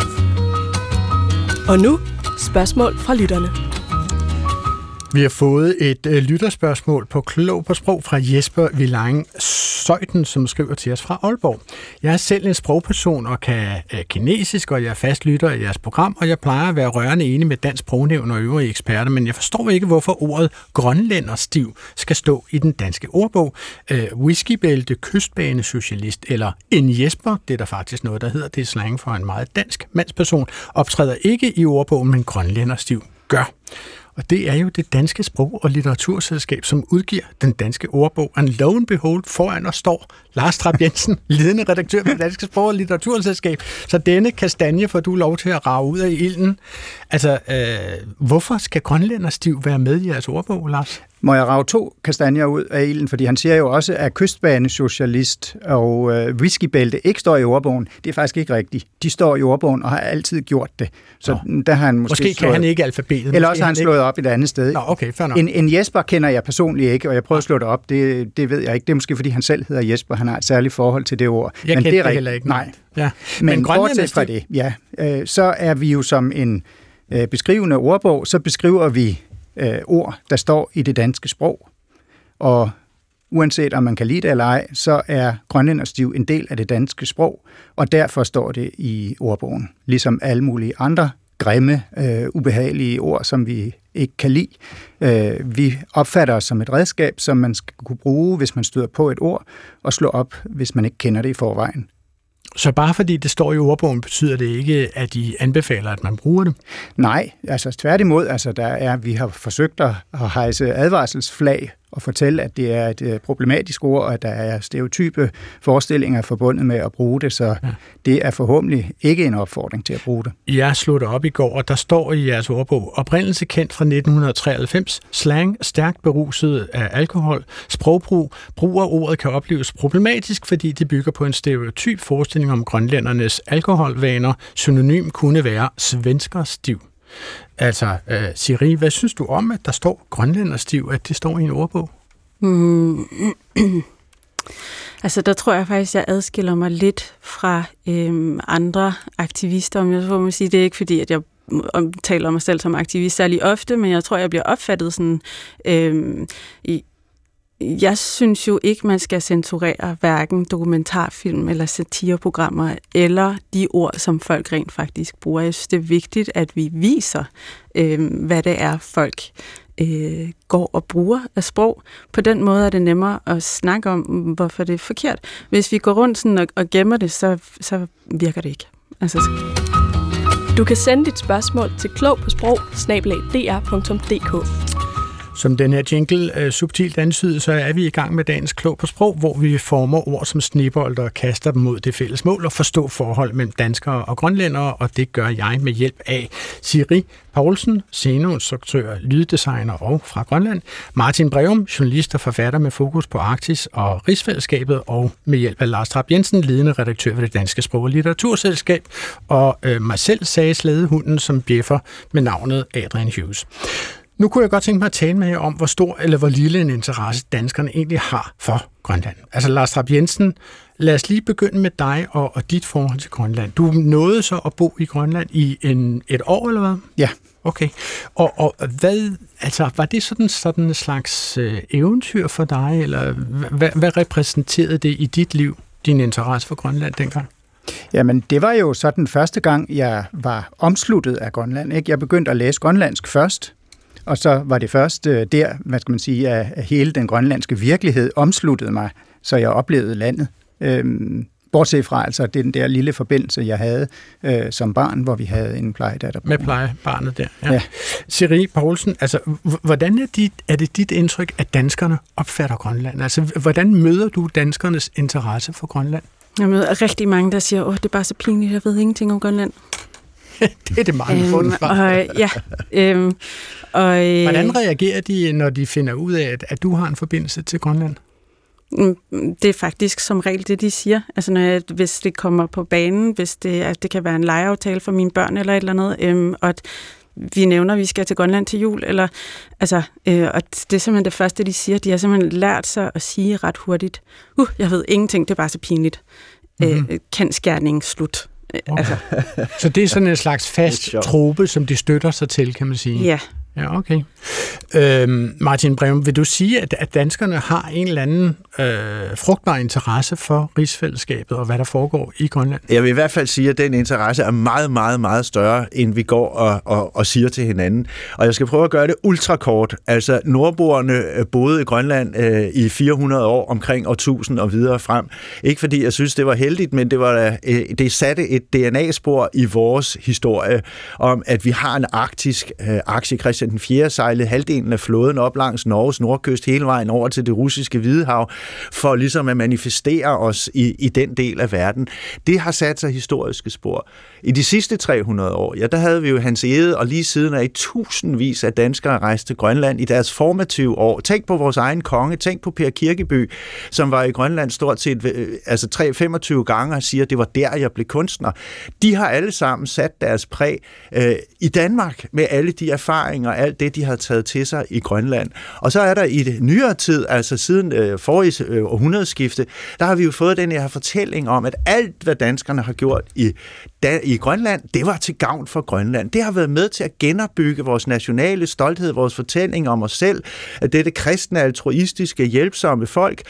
Og nu spørgsmål fra lytterne. Vi har fået et lytterspørgsmål på Klog på Sprog fra Jesper Villang Søjden, som skriver til os fra Aalborg. Jeg er selv en sprogperson og kan kinesisk, og jeg er fast lytter i jeres program, og jeg plejer at være rørende enig med Dansk Sprognævn og øvrige eksperter, men jeg forstår ikke, hvorfor ordet grønlænderstiv skal stå i den danske ordbog. Whiskybælte, kystbanesocialist eller en Jesper, det er der faktisk noget, der hedder, det er slang for en meget dansk mandsperson, optræder ikke i ordbogen, men grønlænderstiv gør. Og det er jo det danske sprog- og litteraturselskab, som udgiver den danske ordbog. And lo and behold, foran os står Lars Trapp Jensen, ledende redaktør for det danske sprog- og litteraturselskab. Så denne kastanje får du lov til at rage ud af ilden. Altså, hvorfor skal grønlænderstiv være med i jeres ordbog, Lars? Må jeg rage 2 kastanjer ud af ilden, fordi han siger jo også, at kystbanesocialist og whiskybælte ikke står i ordbogen. Det er faktisk ikke rigtigt. De står i ordbogen og har altid gjort det. Så der har han måske kan han ikke alfabetet. Eller også har han slået op et andet sted. Nå, okay, fair nok. En Jesper kender jeg personligt ikke, og jeg prøver at slå det op. Det ved jeg ikke. Det er måske, fordi han selv hedder Jesper. Han har et særligt forhold til det ord. Jeg kender det heller ikke. Nej. Ja. Men bortset fra det, så er vi jo som en beskrivende ordbog, så beskriver vi ord, der står i det danske sprog. Og uanset om man kan lide det eller ej, så er grønlænderstiv en del af det danske sprog, og derfor står det i ordbogen. Ligesom alle mulige andre grimme, ubehagelige ord, som vi ikke kan lide. Vi opfatter os som et redskab, som man skal kunne bruge, hvis man støder på et ord, og slå op, hvis man ikke kender det i forvejen. Så bare fordi det står i ordbogen, betyder det ikke, at de anbefaler, at man bruger det? Nej, altså tværtimod. Altså vi har forsøgt at hejse advarselsflag og fortælle, at det er et problematisk ord, og at der er stereotype forestillinger forbundet med at bruge det, så det er forhåbentlig ikke en opfordring til at bruge det. Jeg slog det op i går, og der står i jeres ordbog, oprindelse kendt fra 1993, slang, stærkt beruset af alkohol, sprogbrug, brug af ordet kan opleves problematisk, fordi det bygger på en stereotyp forestilling om grønlændernes alkoholvaner. Synonym kunne være svenskerstiv. Altså, Siri, hvad synes du om, at der står grønlænderstiv, at det står i en ordbog? Altså, der tror jeg faktisk, jeg adskiller mig lidt fra andre aktivister. Om jeg så må sige, det er ikke fordi, at jeg taler om mig selv som aktivist særlig ofte, men jeg tror, jeg bliver opfattet sådan... Jeg synes jo ikke, man skal censurere hverken dokumentarfilm eller satireprogrammer eller de ord, som folk rent faktisk bruger. Jeg synes, det er vigtigt, at vi viser, hvad det er, folk går og bruger af sprog. På den måde er det nemmere at snakke om, hvorfor det er forkert. Hvis vi går rundt sådan og gemmer det, så virker det ikke. Altså, du kan sende dit spørgsmål til klogpåsprog@dr.dk. Som den her jingle subtilt antyder, så er vi i gang med dagens Klog på Sprog, hvor vi former ord som snebolder og kaster dem mod det fælles mål og forstå forhold mellem danskere og grønlændere, og det gør jeg med hjælp af Siri Poulsen, sceneinstruktør, lyddesigner og fra Grønland, Martin Breum, journalist og forfatter med fokus på Arktis og rigsfællesskabet, og med hjælp af Lars Trapp Jensen, ledende redaktør ved det Danske Sprog- og Litteraturselskab, og mig selv, sageslædehunden, som bjeffer med navnet Adrian Hughes. Nu kunne jeg godt tænke mig at tale med jer om, hvor stor eller hvor lille en interesse danskerne egentlig har for Grønland. Altså Lars Trapp Jensen, lad os lige begynde med dig og dit forhold til Grønland. Du nåede så at bo i Grønland i et år, eller hvad? Ja. Okay. Og hvad, altså, var det sådan en slags eventyr for dig, eller hvad repræsenterede det i dit liv, din interesse for Grønland dengang? Jamen, det var jo så den første gang, jeg var omsluttet af Grønland. Ikke? Jeg begyndte at læse grønlandsk først, og så var det først der, hvad skal man sige, at hele den grønlandske virkelighed omsluttede mig, så jeg oplevede landet. Bortset fra altså den der lille forbindelse, jeg havde som barn, hvor vi havde en plejedatter. Med plejebarnet der, ja. Siri Poulsen, altså, hvordan er det dit indtryk, at danskerne opfatter Grønland? Altså, hvordan møder du danskernes interesse for Grønland? Jeg møder rigtig mange, der siger, det er bare så pinligt, jeg ved ingenting om Grønland. Det er det mange fundet fra. Hvordan reagerer de, når de finder ud af, at du har en forbindelse til Grønland? Det er faktisk som regel det, de siger. Altså, hvis det kommer på banen, hvis det kan være en legeaftale for mine børn eller et eller andet, og at vi nævner, at vi skal til Grønland til jul, eller, altså, og det er simpelthen det første, de siger. De har simpelthen lært sig at sige ret hurtigt, jeg ved ingenting, det er bare så pinligt. Kendsgerning slut. Okay. Altså. Så det er sådan en slags fast trope, som de støtter sig til, kan man sige? Ja. Ja, okay. Martin Breum, vil du sige, at danskerne har en eller anden frugtbar interesse for rigsfællesskabet og hvad der foregår i Grønland? Jeg vil i hvert fald sige, at den interesse er meget, meget, meget større, end vi går og siger til hinanden. Og jeg skal prøve at gøre det ultrakort. Altså, nordboerne boede i Grønland i 400 år, omkring år 1000 og videre frem. Ikke fordi jeg synes, det var heldigt, men det satte et DNA-spor i vores historie om, at vi har en arktisk Christian Christian den 4. sejlede halvdelen af flåden op langs Norges nordkyst hele vejen over til det russiske Hvidehav, for ligesom at manifestere os i den del af verden. Det har sat sig historiske spor. I de sidste 300 år, der havde vi jo Hans Egede, og lige siden af i tusindvis af danskere rejst til Grønland i deres formative år. Tænk på vores egen konge, tænk på Per Kirkeby, som var i Grønland stort set 25 gange og siger, at det var der, jeg blev kunstner. De har alle sammen sat deres præg i Danmark med alle de erfaringer, alt det, de har taget til sig i Grønland. Og så er der i det nyere tid, altså siden forrige århundredeskifte, der har vi jo fået den her fortælling om, at alt, hvad danskerne har gjort i Grønland, det var til gavn for Grønland. Det har været med til at genopbygge vores nationale stolthed, vores fortælling om os selv, at dette kristne, altruistiske, hjælpsomme folk,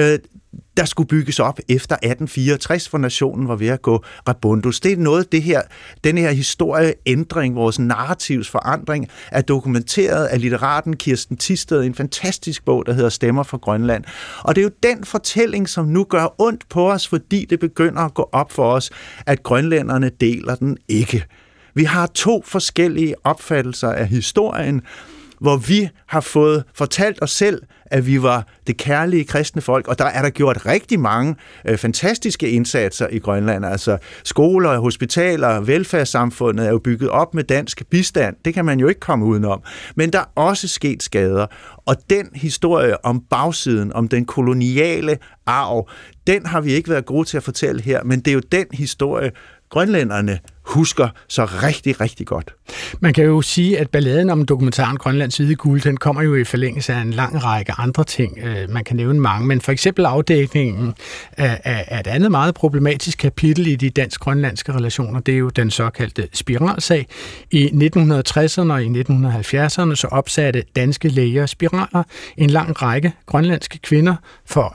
der skulle bygges op efter 1864, hvor nationen var ved at gå rabundus. Det er noget, den her historieændring, vores narrativs forandring, er dokumenteret af litteraten Kirsten Thisted, en fantastisk bog, der hedder Stemmer for Grønland. Og det er jo den fortælling, som nu gør ondt på os, fordi det begynder at gå op for os, at grønlænderne deler den ikke. Vi har 2 forskellige opfattelser af historien, hvor vi har fået fortalt os selv, at vi var det kærlige kristne folk, og der er der gjort rigtig mange fantastiske indsatser i Grønland. Altså skoler, hospitaler, velfærdssamfundet er jo bygget op med dansk bistand. Det kan man jo ikke komme udenom. Men der er også sket skader, og den historie om bagsiden, om den koloniale arv, den har vi ikke været gode til at fortælle her, men det er jo den historie, grønlænderne husker så rigtig, rigtig godt. Man kan jo sige, at balladen om dokumentaren Grønlands hvide guld, den kommer jo i forlængelse af en lang række andre ting. Man kan nævne mange, men for eksempel afdækningen af et andet meget problematisk kapitel i de dansk-grønlandske relationer, det er jo den såkaldte spiralsag. I 1960'erne og i 1970'erne så opsatte danske læger spiraler en lang række grønlandske kvinder for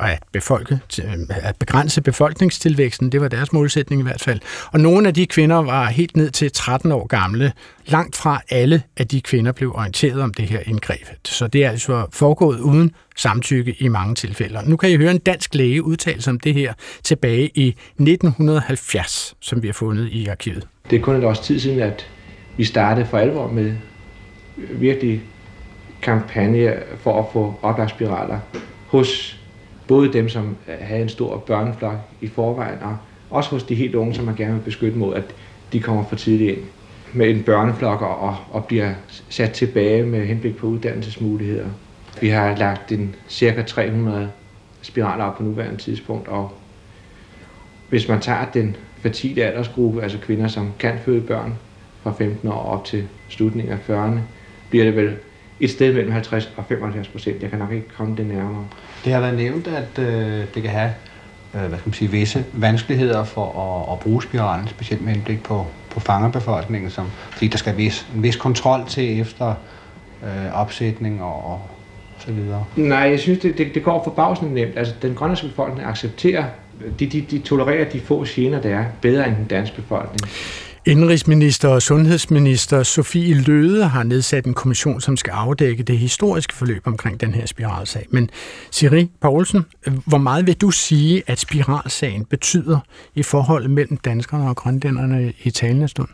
at begrænse befolkningstilvæksten. Det var deres målsætning i hvert fald. Og nogle af de kvinder var helt ned til 13 år gamle. Langt fra alle af de kvinder blev orienteret om det her indgreb. Så det er altså foregået uden samtykke i mange tilfælde. Nu kan I høre en dansk læge udtale sig om det her tilbage i 1970, som vi har fundet i arkivet. Det er kun et års tid siden, at vi startede for alvor med virkelig kampagne for at få oplagt spiraler hos både dem, som havde en stor børneflok i forvejen, og også hos de helt unge, som man gerne vil beskytte mod, at de kommer for tidligt ind med en børneflok og bliver sat tilbage med henblik på uddannelsesmuligheder. Vi har lagt cirka 300 spiraler op på nuværende tidspunkt, og hvis man tager den fertile aldersgruppe, altså kvinder, som kan føde børn fra 15 år op til slutningen af 40'erne, bliver det vel et sted mellem 50 og 75%. Jeg kan nok ikke komme det nærmere. Det har været nævnt, at det kan have visse vanskeligheder for at bruge spiralen, specielt med henblik på fangerbefolkningen, fordi der skal en vis kontrol til efter opsætning og så videre. Nej, jeg synes, det går forbavsende nemt. Altså, den grønlandske befolkning accepterer, de tolererer de få gener, der er, bedre end den danske befolkning. Indenrigsminister og sundhedsminister Sophie Løhde har nedsat en kommission, som skal afdække det historiske forløb omkring den her spiralsag. Men Siri Poulsen, hvor meget vil du sige, at spiralsagen betyder i forholdet mellem danskerne og grønlænderne i talende stund?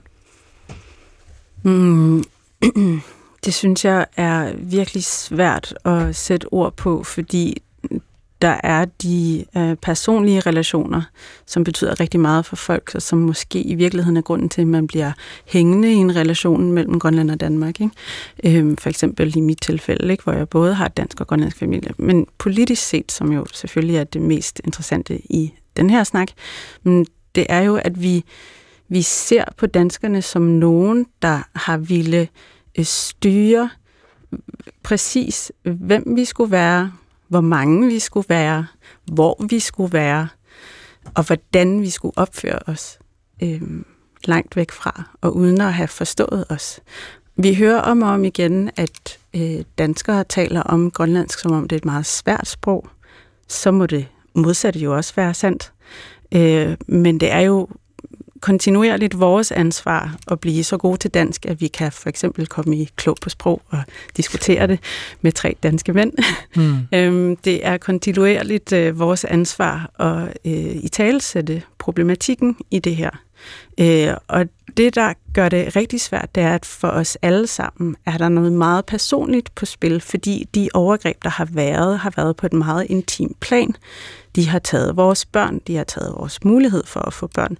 Det synes jeg er virkelig svært at sætte ord på, fordi der er de personlige relationer, som betyder rigtig meget for folk, og som måske i virkeligheden er grunden til, at man bliver hængende i en relation mellem Grønland og Danmark. Ikke? For eksempel i mit tilfælde, ikke? Hvor jeg både har dansk og grønlandsk familie. Men politisk set, som jo selvfølgelig er det mest interessante i den her snak, det er jo, at vi ser på danskerne som nogen, der har ville styre præcis, hvem vi skulle være, hvor mange vi skulle være, hvor vi skulle være, og hvordan vi skulle opføre os langt væk fra, og uden at have forstået os. Vi hører om og om igen, at danskere taler om grønlandsk, som om det er et meget svært sprog. Så må det modsatte jo også være sandt. Men det er jo kontinuerligt vores ansvar at blive så gode til dansk, at vi kan for eksempel komme i klog på sprog og diskutere det med 3 danske mænd. Det er kontinuerligt vores ansvar at italesætte problematikken i det her. Og det, der gør det rigtig svært, det er, at for os alle sammen er der noget meget personligt på spil, fordi de overgreb, der har været på et meget intimt plan. De har taget vores børn, de har taget vores mulighed for at få børn.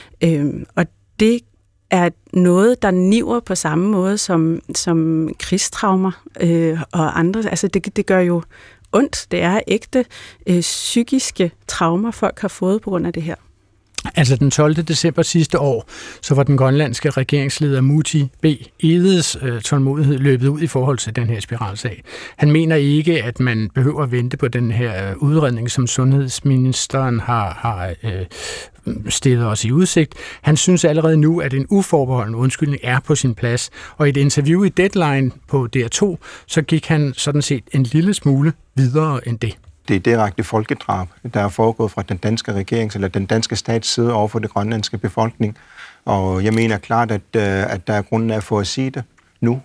Og det er noget, der niver på samme måde som krigstraumer og andre. Altså det gør jo ondt. Det er ægte psykiske traumer, folk har fået på grund af det her. Altså den 12. december sidste år, så var den grønlandske regeringsleder Muti B. Egedes tålmodighed løbet ud i forhold til den her spiralsag. Han mener ikke, at man behøver at vente på den her udredning, som sundhedsministeren har stillet os i udsigt. Han synes allerede nu, at en uforbeholden undskyldning er på sin plads, og i et interview i Deadline på DR2, så gik han sådan set en lille smule videre end det. Det er direkte folkedrab, der er foregået fra den danske regerings eller den danske stats side over for den grønlandske befolkning. Og jeg mener klart, at der er grundlag for at sige det nu.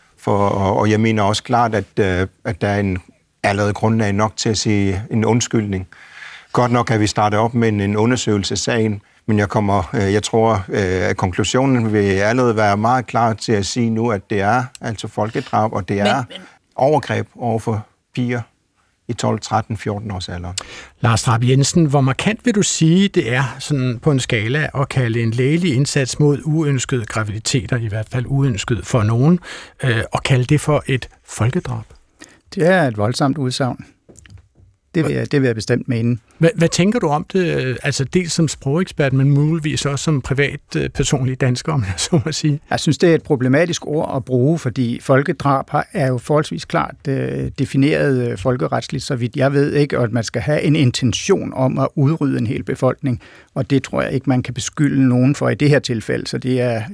Og jeg mener også klart, at der er allerede grundlag nok til at sige en undskyldning. Godt nok kan vi starte op med en undersøgelse af sagen, men jeg tror, at konklusionen vil allerede være meget klar til at sige nu, at det er altså folkedrab, og det er overgreb over for piger i 12, 13, 14 års alder. Lars Trapp Jensen, hvor markant vil du sige, det er sådan på en skala at kalde en lægelig indsats mod uønskede graviditeter, i hvert fald uønsket for nogen, og kalde det for et folkedrab? Det er et voldsomt udsagn. Det vil jeg bestemt mene. Hvad tænker du om det, altså dels som sprogekspert, men muligvis også som privat personlig dansker, om jeg så må sige? Jeg synes, det er et problematisk ord at bruge, fordi folkedrab er jo forholdsvis klart defineret folkeretsligt, så vidt jeg ved ikke, at man skal have en intention om at udrydde en hel befolkning, og det tror jeg ikke, man kan beskylde nogen for i det her tilfælde, så det er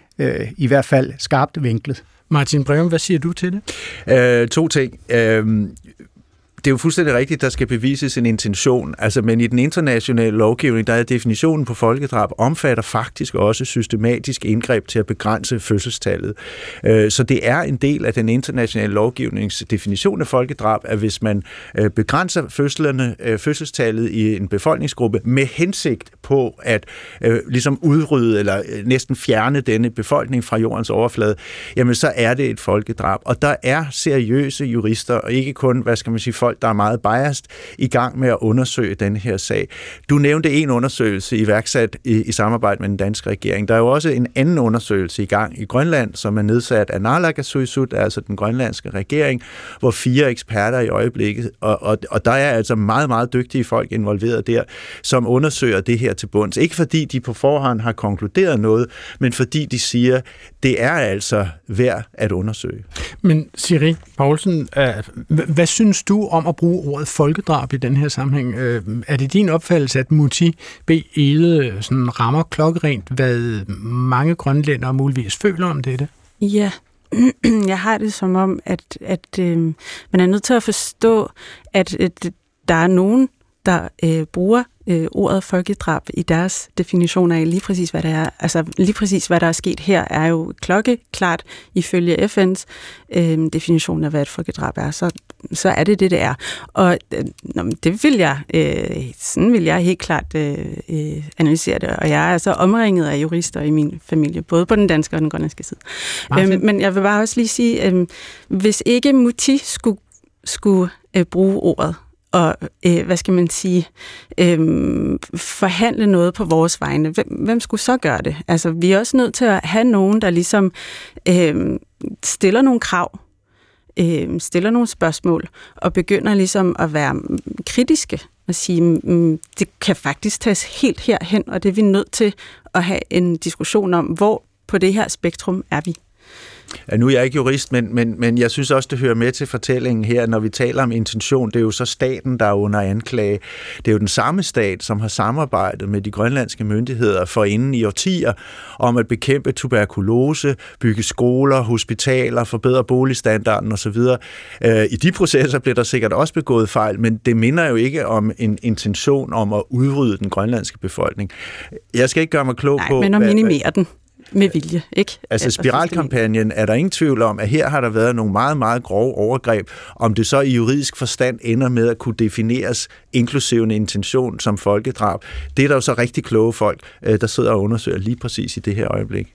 i hvert fald skarpt vinklet. Martin Breum, hvad siger du til det? To ting. Det er jo fuldstændig rigtigt, der skal bevises en intention, men i den internationale lovgivning, der er definitionen på folkedrab, omfatter faktisk også systematisk indgreb til at begrænse fødselstallet. Så det er en del af den internationale lovgivnings definition af folkedrab, at hvis man begrænser fødselstallet i en befolkningsgruppe med hensigt på at ligesom udrydde eller næsten fjerne denne befolkning fra jordens overflade, jamen så er det et folkedrab. Og der er seriøse jurister, og ikke kun, folk, der er meget biased, i gang med at undersøge den her sag. Du nævnte en undersøgelse iværksat i samarbejde med den danske regering. Der er jo også en anden undersøgelse i gang i Grønland, som er nedsat af Naalakkersuisut, altså den grønlandske regering, hvor 4 eksperter i øjeblikket, og der er altså meget, meget dygtige folk involveret der, som undersøger det her til bunds. Ikke fordi de på forhånd har konkluderet noget, men fordi de siger, det er altså værd at undersøge. Men Siri Poulsen, hvad synes du om at bruge ordet folkedrab i den her sammenhæng? Er det din opfattelse, at Muti B. Egede sådan rammer klokkerent, hvad mange grønlændere muligvis føler om dette? Ja, jeg har det som om, at man er nødt til at forstå, at der er nogen, der bruger ordet folkedrab i deres definitioner af lige præcis, hvad det er. Altså lige præcis, hvad der er sket her, er jo klokkeklart ifølge FN's definition af, hvad et folkedrab er. Så er det det er. Og det vil jeg, sådan vil jeg helt klart analysere det. Og jeg er altså omringet af jurister i min familie, både på den danske og den grønlandske side. Men jeg vil bare også lige sige, hvis ikke Muti skulle bruge ordet, og forhandle noget på vores vegne. Hvem skulle så gøre det? Altså, vi er også nødt til at have nogen, der ligesom stiller nogle krav, stiller nogle spørgsmål, og begynder ligesom at være kritiske og sige, det kan faktisk tages helt herhen, og det er vi nødt til at have en diskussion om, hvor på det her spektrum er vi. Ja, nu er jeg ikke jurist, men jeg synes også, det hører med til fortællingen her, når vi taler om intention. Det er jo så staten, der er under anklage. Det er jo den samme stat, som har samarbejdet med de grønlandske myndigheder forinden i årtier om at bekæmpe tuberkulose, bygge skoler, hospitaler, forbedre boligstandarden osv. I de processer bliver der sikkert også begået fejl, men det minder jo ikke om en intention om at udrydde den grønlandske befolkning. Jeg skal ikke gøre mig klog på... Nej, men at minimere den. med vilje, ikke? Altså spiralkampagnen er der ingen tvivl om, at her har der været nogle meget, meget grove overgreb. Om det så i juridisk forstand ender med at kunne defineres inklusive en intention som folkedrab, det er der jo så rigtig kloge folk, der sidder og undersøger lige præcis i det her øjeblik.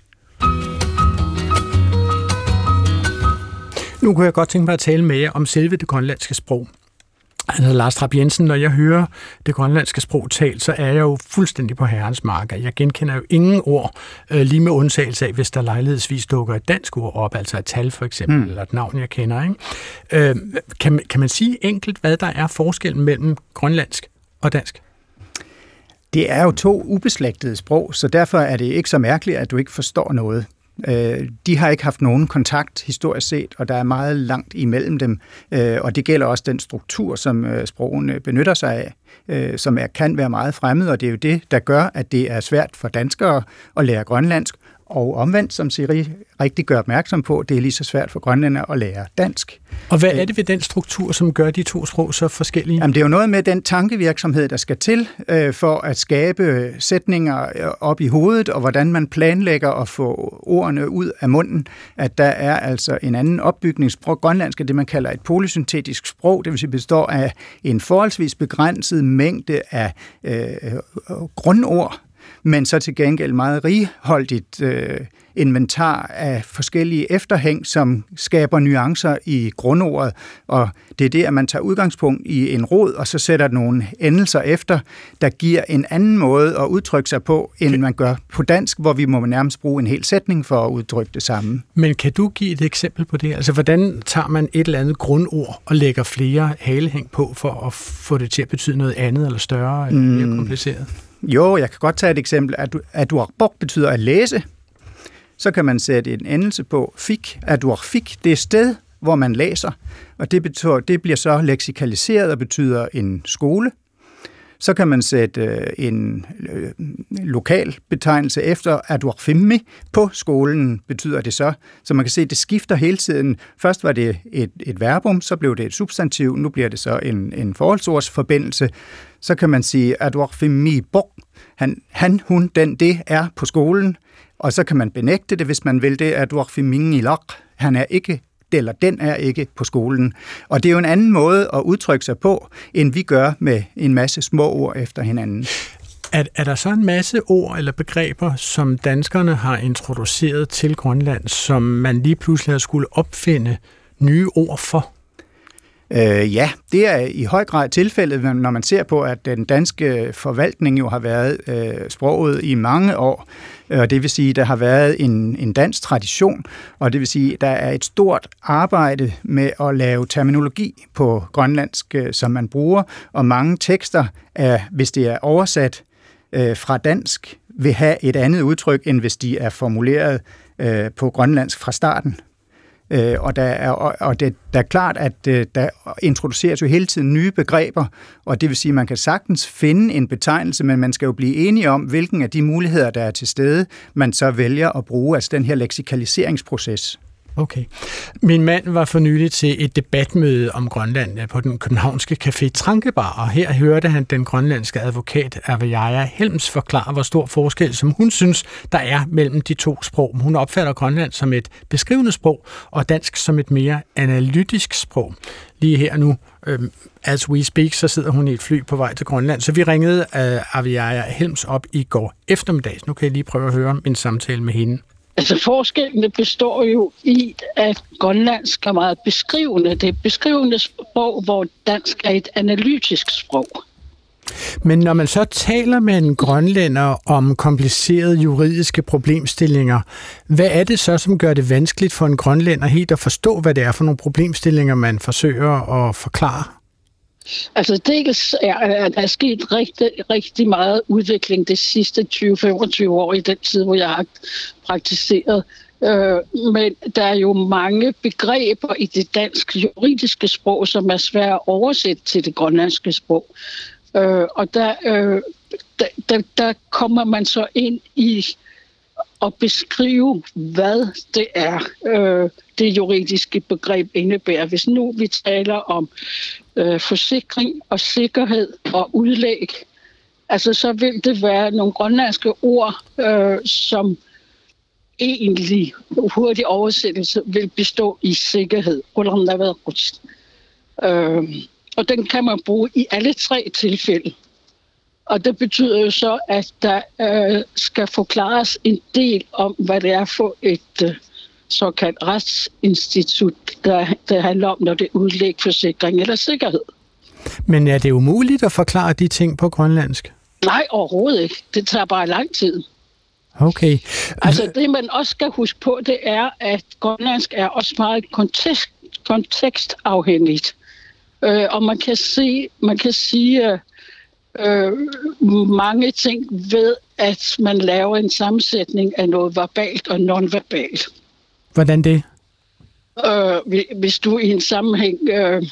Nu kunne jeg godt tænke mig at tale med jer om selve det grønlandske sprog. Altså Lars Trapp Jensen, når jeg hører det grønlandske sprog talt, så er jeg jo fuldstændig på herrens marker. Jeg genkender jo ingen ord, lige med undtagelse af, hvis der lejlighedsvis dukker et dansk ord op, altså et tal for eksempel, eller et navn, jeg kender. Ikke? Kan man sige enkelt, hvad der er forskellen mellem grønlandsk og dansk? Det er jo to ubeslægtede sprog, så derfor er det ikke så mærkeligt, at du ikke forstår noget. De har ikke haft nogen kontakt historisk set, og der er meget langt imellem dem, og det gælder også den struktur, som sprogene benytter sig af, som kan være meget fremmed, og det er jo det, der gør, at det er svært for danskere at lære grønlandsk, og omvendt, som Siri rigtig gør opmærksom på, det er lige så svært for grønlændere at lære dansk. Og hvad er det ved den struktur, som gør de to sprog så forskellige? Jamen, det er jo noget med den tankevirksomhed, der skal til for at skabe sætninger op i hovedet, og hvordan man planlægger at få ordene ud af munden, at der er altså en anden opbygningssprog. Grønlandsk er det, man kalder et polysyntetisk sprog, det vil sige består af en forholdsvis begrænset mængde af grundord, men så til gengæld meget righoldigt inventar af forskellige efterhæng, som skaber nuancer i grundordet, og det er det, at man tager udgangspunkt i en rod, og så sætter nogle endelser efter, der giver en anden måde at udtrykke sig på, end man gør på dansk, hvor vi må nærmest bruge en hel sætning for at udtrykke det samme. Men kan du give et eksempel på det? Altså, hvordan tager man et eller andet grundord og lægger flere halehæng på, for at få det til at betyde noget andet, eller større, eller mere kompliceret? Jo, jeg kan godt tage et eksempel. Aduarbok betyder at læse. Så kan man sætte en endelse på fik. Aduarfik, det er sted, hvor man læser. Og det bliver så leksikaliseret og betyder en skole. Så kan man sætte en lokal betegnelse efter Aduarfimmi. På skolen betyder det så. Så man kan se, at det skifter hele tiden. Først var det et verbum, så blev det et substantiv. Nu bliver det så en forholdsordsforbindelse. Så kan man sige Aduarfimmi bok. Han, hun, den, det er på skolen. Og så kan man benægte det, hvis man vil det, Aduarfimmi lak. Han er ikke, eller den er ikke på skolen. Og det er jo en anden måde at udtrykke sig på, end vi gør med en masse små ord efter hinanden. Er der så en masse ord eller begreber, som danskerne har introduceret til Grønland, som man lige pludselig har skulle opfinde nye ord for? Ja, det er i høj grad tilfældet, når man ser på, at den danske forvaltning jo har været sproget i mange år. Og det vil sige, at der har været en dansk tradition, og det vil sige, at der er et stort arbejde med at lave terminologi på grønlandsk, som man bruger, og mange tekster, hvis det er oversat fra dansk, vil have et andet udtryk, end hvis de er formuleret på grønlandsk fra starten. Og det er klart, at der introduceres jo hele tiden nye begreber, og det vil sige, at man kan sagtens finde en betegnelse, men man skal jo blive enige om, hvilken af de muligheder, der er til stede, man så vælger at bruge, altså den her leksikaliseringsproces. Okay. Min mand var for nylig til et debatmøde om Grønland på den københavnske café Trankebar, og her hørte han den grønlandske advokat Aviaja Helms forklare, hvor stor forskel, som hun synes, der er mellem de to sprog. Hun opfatter Grønland som et beskrivende sprog, og dansk som et mere analytisk sprog. Lige her nu, as we speak, så sidder hun i et fly på vej til Grønland, så vi ringede Aviaja Helms op i går eftermiddags. Nu kan jeg lige prøve at høre en samtale med hende. Altså forskellene består jo i, at grønlandsk er meget beskrivende. Det er beskrivende sprog, hvor dansk er et analytisk sprog. Men når man så taler med en grønlænder om komplicerede juridiske problemstillinger, hvad er det så, som gør det vanskeligt for en grønlænder helt at forstå, hvad det er for nogle problemstillinger, man forsøger at forklare? Altså dels er der sket rigtig meget udvikling de sidste 20-25 år i den tid, hvor jeg har praktiseret. Men der er jo mange begreber i det danske juridiske sprog, som er svært at oversætte til det grønlandske sprog. Og der kommer man så ind i at beskrive, hvad det er, det juridiske begreb indebærer. Hvis nu vi taler om forsikring og sikkerhed og udlæg, altså så vil det være nogle grønlandske ord, som egentlig hurtig oversættelse vil bestå i sikkerhed. Og den kan man bruge i alle 3 tilfælde. Og det betyder jo så, at der skal forklares en del om, hvad det er for et såkaldt retsinstitut, der handler om, når det er udlæg, forsikring eller sikkerhed. Men er det umuligt at forklare de ting på grønlandsk? Nej, overhovedet ikke. Det tager bare lang tid. Okay. Altså det, man også skal huske på, det er, at grønlandsk er også meget kontekstafhængigt. Og man kan sige mange ting ved, at man laver en sammensætning af noget verbalt og nonverbalt. Hvordan det? Hvis du i en sammenhæng...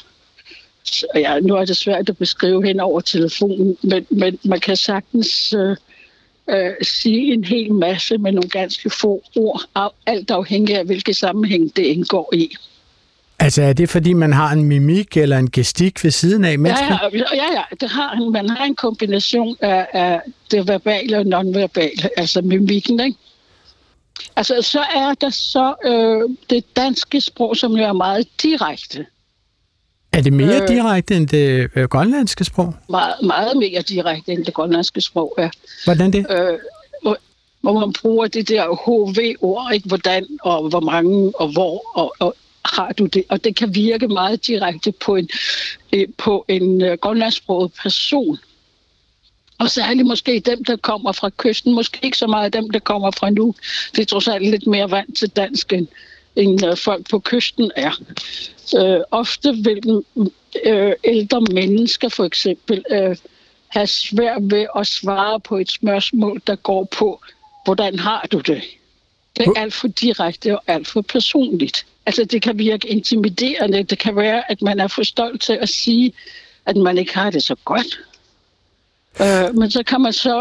nu er det svært at beskrive hen over telefonen, men man kan sagtens sige en hel masse med nogle ganske få ord, alt afhængig af, hvilke sammenhæng det indgår i. Altså er det, fordi man har en mimik eller en gestik ved siden af? Ja, det har man har en kombination af det verbale og nonverbale, altså mimikken, ikke? Altså så er der så det danske sprog, som jo er meget direkte. Er det mere direkte end det grønlandske sprog? Meget mere direkte end det grønlandske sprog, ja. Hvordan det? Hvor man bruger det der HV-ord, ikke? Hvordan og hvor mange og hvor og har du det? Og det kan virke meget direkte på en grønlandsksproget person. Og særligt måske dem, der kommer fra kysten. Måske ikke så meget dem, der kommer fra nu. Det er trods alt lidt mere vant til dansk, end folk på kysten er. Ofte vil ældre mennesker for eksempel have svært ved at svare på et spørgsmål, der går på, hvordan har du det? Det er alt for direkte og alt for personligt. Altså det kan virke intimiderende. Det kan være, at man er for stolt til at sige, at man ikke har det så godt. Men så kan man så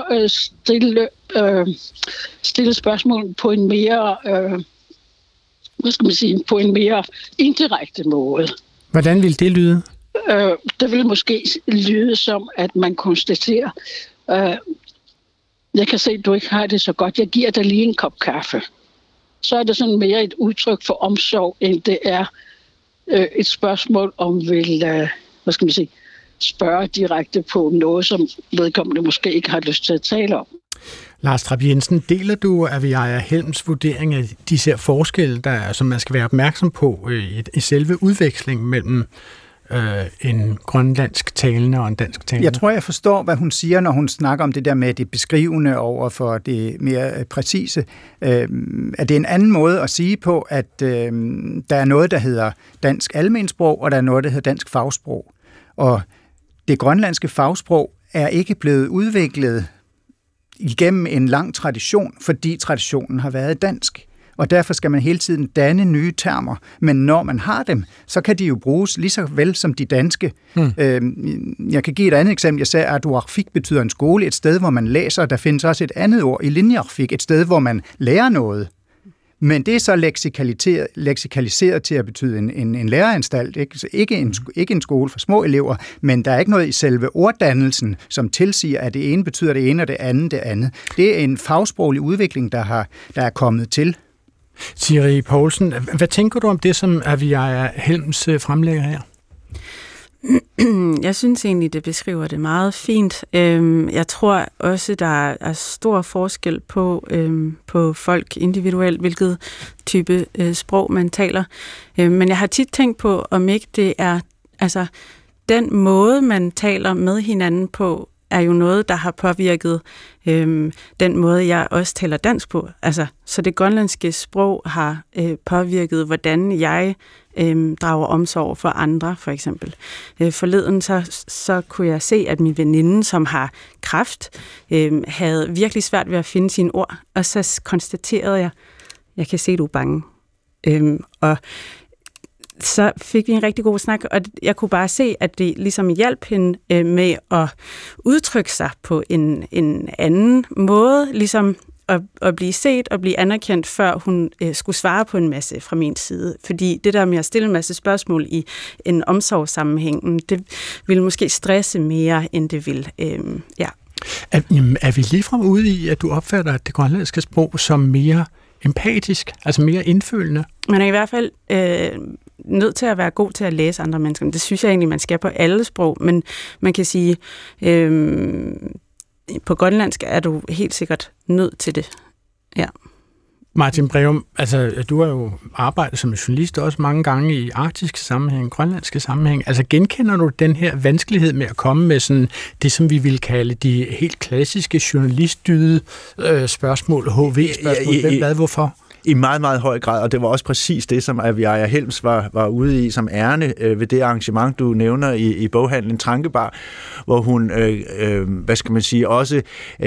stille spørgsmål på en mere... på en mere indirekte måde. Hvordan vil det lyde? Det vil måske lyde som, at man konstaterer, jeg kan se, at du ikke har det så godt, jeg giver dig lige en kop kaffe. Så er det sådan mere et udtryk for omsorg, end det er et spørgsmål om spørge direkte på noget, som vedkommende måske ikke har lyst til at tale om. Lars Trapp Jensen, deler du Aviaja Helms vurdering af disse forskelle, som man skal være opmærksom på i selve udvekslingen mellem en grønlandsk talende og en dansk talende? Jeg tror, jeg forstår, hvad hun siger, når hun snakker om det der med det beskrivende over for det mere præcise. At det er en anden måde at sige på, at der er noget, der hedder dansk almensprog, og der er noget, der hedder dansk fagsprog. Og det grønlandske fagsprog er ikke blevet udviklet igennem en lang tradition, fordi traditionen har været dansk. Og derfor skal man hele tiden danne nye termer. Men når man har dem, så kan de jo bruges lige så vel som de danske. Jeg kan give et andet eksempel. Jeg sagde, at Atuarfik betyder en skole, et sted, hvor man læser. Der findes også et andet ord i Linjarfik, et sted, hvor man lærer noget. Men det er så leksikaliseret til at betyde en læreranstalt, ikke en skole for små elever, men der er ikke noget i selve orddannelsen, som tilsiger, at det ene betyder det ene, og det andet. Det er en fagsproglig udvikling, der er kommet til. Siri Poulsen, hvad tænker du om det, som Aviaja Helms fremlægger her? Jeg synes egentlig, det beskriver det meget fint. Jeg tror også, der er stor forskel på folk individuelt, hvilket type sprog man taler. Men jeg har tit tænkt på, om ikke det er altså den måde, man taler med hinanden på, er jo noget, der har påvirket den måde, jeg også taler dansk på. Altså, så det grønlandske sprog har påvirket, hvordan jeg drager omsorg for andre, for eksempel. Forleden så kunne jeg se, at min veninde, som har kræft, havde virkelig svært ved at finde sine ord, og så konstaterede jeg kan se, du er bange. Og så fik vi en rigtig god snak, og jeg kunne bare se, at det ligesom hjalp hende med at udtrykke sig på en anden måde, ligesom at blive set og blive anerkendt, før hun skulle svare på en masse fra min side. Fordi det der med at stille en masse spørgsmål i en omsorgssammenhæng, det ville måske stresse mere, end det vil. Er vi ligefrem ude i, at du opfatter det grønlandske sprog som mere empatisk, altså mere indfølende? Man er i hvert fald nødt til at være god til at læse andre mennesker. Det synes jeg egentlig, man skal på alle sprog, men man kan sige, på grønlandsk er du helt sikkert nødt til det. Ja. Martin Breum, altså du har jo arbejdet som journalist også mange gange i arktiske sammenhæng, grønlandske sammenhæng. Altså genkender du den her vanskelighed med at komme med sådan det, som vi vil kalde de helt klassiske journalistdydede spørgsmål, HV-spørgsmål, hvem, hvad, hvorfor? I meget, meget høj grad, og det var også præcis det, som Aviaja Helms var ude i som ærne ved det arrangement, du nævner i boghandlen Trankebar, hvor hun, hvad skal man sige, også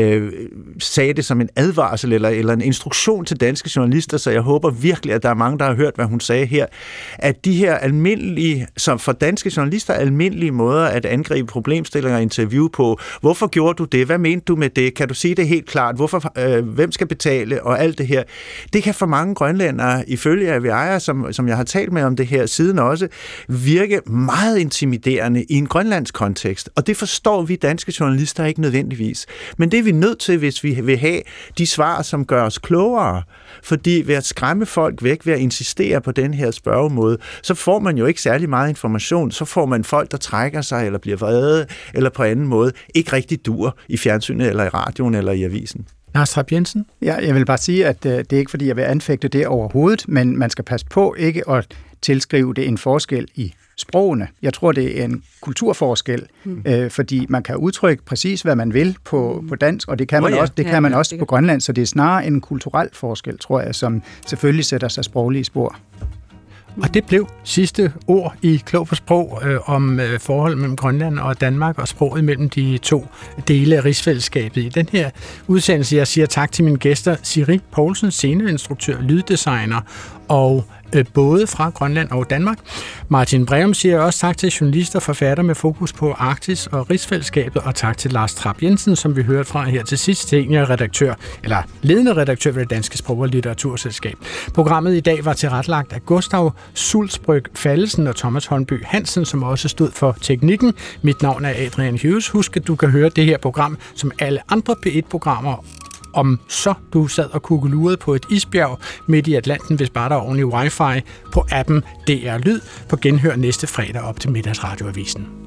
sagde det som en advarsel eller en instruktion til danske journalister, så jeg håber virkelig, at der er mange, der har hørt, hvad hun sagde her, at de her almindelige, som for danske journalister, almindelige måder at angribe problemstillinger og interview på, hvorfor gjorde du det, hvad mente du med det, kan du sige det helt klart, hvorfor, hvem skal betale, og alt det her, det kan for mange grønlændere, ifølge Aviaja, som jeg har talt med om det her siden også, virke meget intimiderende i en grønlandsk kontekst. Og det forstår vi danske journalister ikke nødvendigvis. Men det er vi nødt til, hvis vi vil have de svar, som gør os klogere. Fordi ved at skræmme folk væk, ved at insistere på den her spørgemåde, så får man jo ikke særlig meget information. Så får man folk, der trækker sig, eller bliver vrede, eller på anden måde ikke rigtig dur i fjernsynet, eller i radioen, eller i avisen. Lars Trapp Jensen? Ja, jeg vil bare sige, at det er ikke fordi, jeg vil anfægte det overhovedet, men man skal passe på ikke at tilskrive det en forskel i sprogene. Jeg tror, det er en kulturforskel, fordi man kan udtrykke præcis, hvad man vil på dansk, og det kan man også, kan man også på grønlandsk, så det er snarere en kulturel forskel, tror jeg, som selvfølgelig sætter sig sproglige spor. Og det blev sidste ord i Klog på Sprog om forhold mellem Grønland og Danmark og sproget mellem de to dele af rigsfællesskabet. I den her udsendelse, jeg siger tak til mine gæster, Siri Poulsen, sceneinstruktør, lyddesigner og både fra Grønland og Danmark. Martin Breum siger også tak til journalister og forfatter med fokus på Arktis og rigsfællesskabet, og tak til Lars Trapp Jensen, som vi hørte fra her til sidst, seniorredaktør, eller ledende redaktør ved det Danske Sprog- og Litteraturselskab. Programmet i dag var tilrettelagt af Gustav Sulsbryg Fallesen og Thomas Holmby Hansen, som også stod for teknikken. Mit navn er Adrian Hughes. Husk, at du kan høre det her program som alle andre P1-programmer, om så du sad og kukkelurede på et isbjerg midt i Atlanten, hvis bare der er ordentlig wifi, på appen DR Lyd, på genhør næste fredag op til Middagsradioavisen.